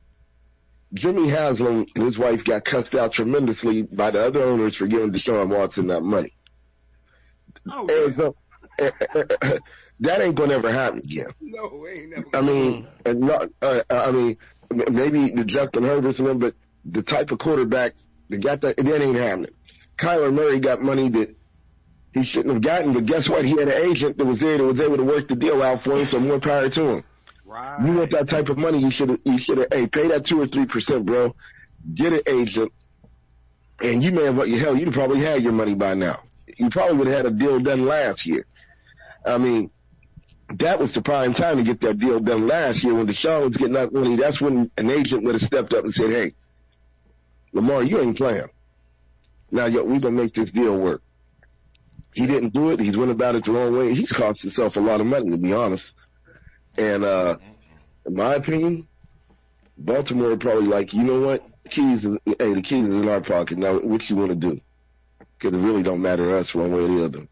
[SPEAKER 6] Jimmy Haslam and his wife got cussed out tremendously by the other owners for giving Deshaun Watson that money.
[SPEAKER 2] Oh,
[SPEAKER 6] And
[SPEAKER 2] yeah.
[SPEAKER 6] so, uh, uh, uh, that ain't gonna ever happen again.
[SPEAKER 2] No, it ain't never.
[SPEAKER 6] I mean, and not, uh, I mean, m- maybe the Justin Herberts and them, but the type of quarterback that got that, that ain't happening. Kyler Murray got money that he shouldn't have gotten, but guess what? He had an agent that was there that was able to work the deal out for him, so more power to him.
[SPEAKER 2] Right.
[SPEAKER 6] You want that type of money, you should have, you should have, hey, pay that two or three percent, bro. Get an agent, and you may have, hell, you'd probably had your money by now. You probably would have had a deal done last year. I mean, that was the prime time to get that deal done last year when Deshaun was getting that money. That's when an agent would have stepped up and said, hey, Lamar, you ain't playing. Now, yo, we're going to make this deal work. He didn't do it. He's went about it the wrong way. He's cost himself a lot of money, to be honest. And, uh, in my opinion, Baltimore probably like, you know what? Keys is, hey, the keys is in our pocket. Now, what you want to do? Because it really don't matter to us one way or the other.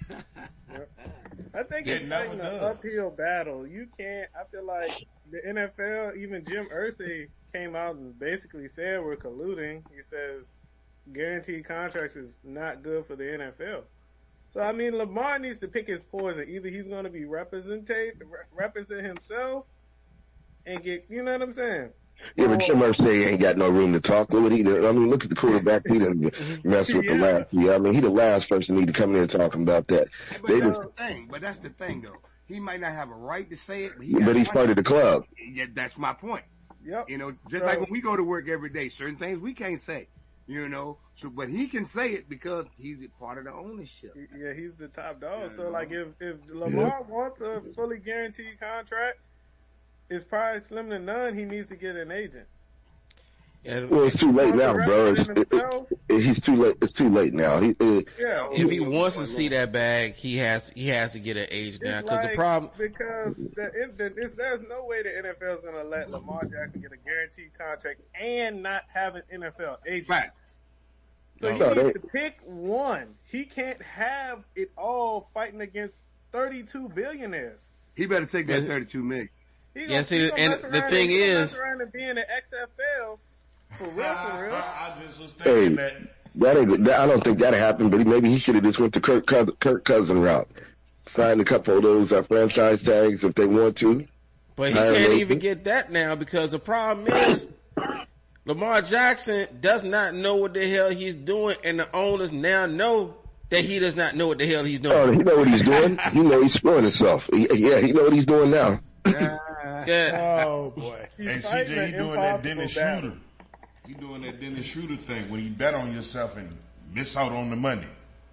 [SPEAKER 7] I think
[SPEAKER 3] It
[SPEAKER 7] it's
[SPEAKER 3] never
[SPEAKER 7] like an
[SPEAKER 3] does.
[SPEAKER 7] uphill battle. You can't, I feel like the N F L, even Jim Irsay came out and basically said we're colluding. He says guaranteed contracts is not good for the N F L. So, I mean, Lamar needs to pick his poison. Either he's going to be representate, represent himself and get, you know what I'm saying?
[SPEAKER 6] Yeah, but Jim Irsay ain't got no room to talk to it either. I mean, look at the quarterback he done messed with the
[SPEAKER 7] Yeah.
[SPEAKER 6] last year. I mean, he the last person need to come in here talking about that.
[SPEAKER 2] But
[SPEAKER 6] They
[SPEAKER 2] that's
[SPEAKER 6] was,
[SPEAKER 2] the thing. But that's the thing, though. He might not have a right to say it, but, he
[SPEAKER 6] but
[SPEAKER 2] got
[SPEAKER 6] he's
[SPEAKER 2] money.
[SPEAKER 6] part of the club.
[SPEAKER 2] Yeah, that's my point.
[SPEAKER 7] Yep.
[SPEAKER 2] You know, just
[SPEAKER 7] So-
[SPEAKER 2] like when we go to work every day, certain things we can't say. You know, so but he can say it because he's part of the ownership.
[SPEAKER 7] Yeah, he's the top dog.
[SPEAKER 2] Yeah,
[SPEAKER 7] So,
[SPEAKER 2] no.
[SPEAKER 7] like, if, if Lamar wants a fully guaranteed contract, it's probably slim to none. He needs to get an agent.
[SPEAKER 1] And
[SPEAKER 6] Well, it's too late now, bro. It's, it,
[SPEAKER 7] Himself?
[SPEAKER 6] it, he's too late. It's too late now. He, it,
[SPEAKER 7] Yeah.
[SPEAKER 1] if he wants to see that bag, he has he has to get an agent now.
[SPEAKER 7] It's
[SPEAKER 1] Because
[SPEAKER 7] like-
[SPEAKER 1] the problem,
[SPEAKER 7] because the, it, the, it's, there's no way the N F L is going to let Lamar Jackson get a guaranteed contract and not have an N F L agent.
[SPEAKER 2] Facts.
[SPEAKER 7] So he
[SPEAKER 6] No,
[SPEAKER 7] needs
[SPEAKER 6] they-
[SPEAKER 7] to pick one. He can't have it all fighting against thirty-two billionaires.
[SPEAKER 2] He better take that
[SPEAKER 1] Yeah.
[SPEAKER 2] thirty-two million.
[SPEAKER 7] He
[SPEAKER 1] Yeah,
[SPEAKER 7] gonna-
[SPEAKER 1] see,
[SPEAKER 7] he gonna
[SPEAKER 1] and
[SPEAKER 7] mess
[SPEAKER 1] the
[SPEAKER 7] around
[SPEAKER 1] thing
[SPEAKER 7] he gonna
[SPEAKER 1] is-
[SPEAKER 7] mess around and be in the X F L for real, for real.
[SPEAKER 3] I, I just was
[SPEAKER 6] hey,
[SPEAKER 3] thinking that.
[SPEAKER 6] that ain't, that, I don't think that'll happen, but maybe he should have just went the Kirk, Cous- Kirk Cousin route. Signed a couple of those uh, franchise tags if they want to.
[SPEAKER 1] but he
[SPEAKER 6] I
[SPEAKER 1] can't
[SPEAKER 6] know.
[SPEAKER 1] even get that now because the problem is Lamar Jackson does not know what the hell he's doing, and the owners now know that he does not know what the hell he's
[SPEAKER 6] Oh,
[SPEAKER 1] doing.
[SPEAKER 6] he know what he's doing. He know he's screwing himself. He, yeah, he know what he's doing now.
[SPEAKER 1] Yeah.
[SPEAKER 4] Oh boy.
[SPEAKER 7] He's
[SPEAKER 3] And
[SPEAKER 7] fighting
[SPEAKER 3] C J, he
[SPEAKER 7] an
[SPEAKER 3] doing that
[SPEAKER 7] impossible
[SPEAKER 3] Dennis
[SPEAKER 7] battle.
[SPEAKER 3] Schroeder. He doing that Dennis Schroeder thing when you bet on yourself and miss out on the money.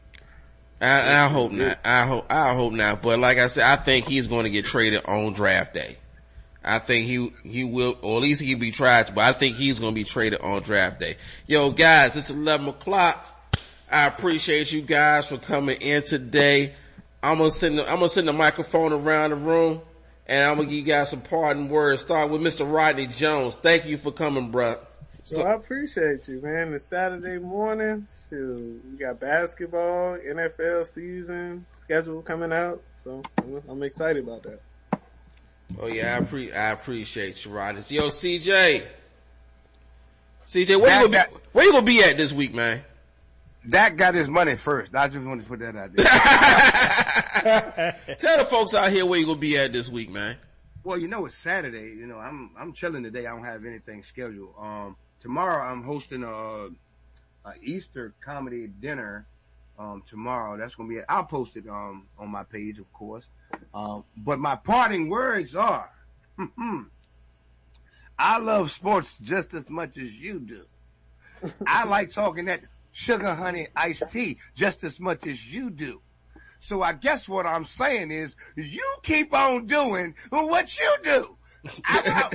[SPEAKER 1] I, I hope not. I hope I hope not. But like I said, I think he's going to get traded on draft day. I think he he will, or at least he'll be tried. But I think he's going to be traded on draft day. Yo, guys, it's eleven o'clock. I appreciate you guys for coming in today. I'm gonna send the, I'm gonna send the microphone around the room, and I'm gonna give you guys some parting words. Start with Mister Rodney Jones. Thank you for coming, bruh.
[SPEAKER 7] So I appreciate you, man. It's Saturday morning. Shoot, we got basketball, N F L season schedule coming out, so I'm, I'm excited about that.
[SPEAKER 1] Oh yeah, I pre I appreciate you, Rodney. Yo, C J, C J, where you gonna be? Where you gonna be at this week, man?
[SPEAKER 2] Dak got his money first. I just wanted to put that out there.
[SPEAKER 1] Tell the folks out here where you gonna be at this week, man.
[SPEAKER 2] Well, you know, it's Saturday. You know, I'm I'm chilling today. I don't have anything scheduled. Um, tomorrow I'm hosting a, a Easter comedy dinner. Um, tomorrow that's gonna be. I'll post it um on my page, of course. Um, but my parting words are, I love sports just as much as you do. I like talking that sugar honey iced tea just as much as you do. So I guess what I'm saying is you keep on doing what you do. I'm out.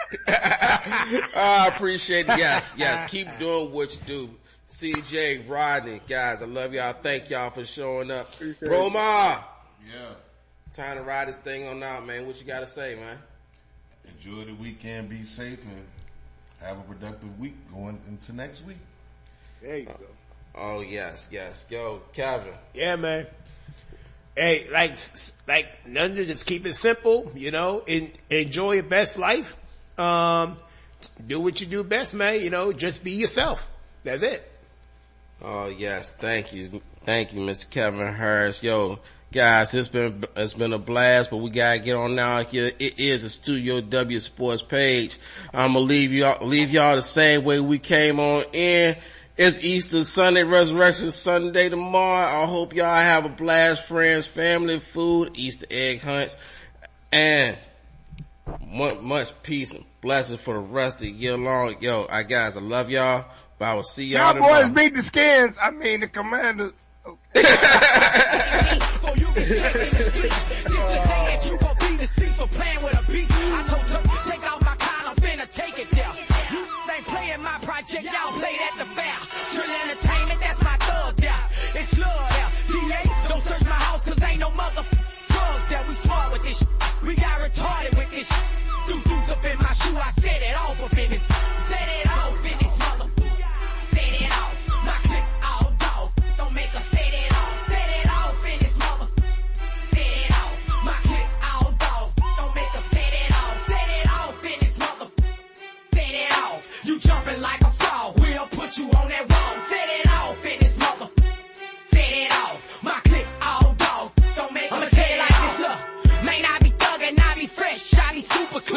[SPEAKER 1] I appreciate it. Yes, yes. Keep doing what you do. C J, Rodney, guys, I love y'all. Thank y'all for showing up. Bromar,
[SPEAKER 3] Yeah.
[SPEAKER 1] time to ride this thing on out, man. What you gotta say, man?
[SPEAKER 3] Enjoy the weekend, be safe, and have a productive week going into next week.
[SPEAKER 2] There you go.
[SPEAKER 1] Oh yes, yes. Yo, Calvin.
[SPEAKER 4] Yeah, man. Hey, like, like, none to just keep it simple, you know, en- enjoy your best life. Um, do what you do best, man, you know, just be yourself. That's it.
[SPEAKER 1] Oh yes, thank you, thank you, Mister Kevin Harris. Yo, guys, it's been it's been a blast, but we gotta get on now. Here it is a Studio W Sports page. I'm gonna leave y'all leave y'all the same way we came on in. It's Easter Sunday, Resurrection Sunday tomorrow. I hope y'all have a blast, friends, family, food, Easter egg hunts, and much, much peace and blessings for the rest of the year long. Yo, I guys, I love y'all, but I will see y'all
[SPEAKER 2] Y'all
[SPEAKER 1] tomorrow.
[SPEAKER 2] boys beat the Skins. I mean the Commanders. Okay.
[SPEAKER 8] Take it there. You ain't playing my project, y'all played at the fair. Trill Entertainment, that's my thug there. It's love there. D A, don't search my house cause ain't no mother drugs there. We smart with this shit. We got retarded with this shit. Do deuce up in my shoe, I set it off up in it. Set it off in this mother. Set it off. My clip all dog. Don't make us set it off. Set it off in this mother. Set it off. My clip all dog. Don't make us set it off. Set it off in this mother. Set it off. You jumping like a frog. We'll put you on that wall. Set it off in this mother. Set it off. My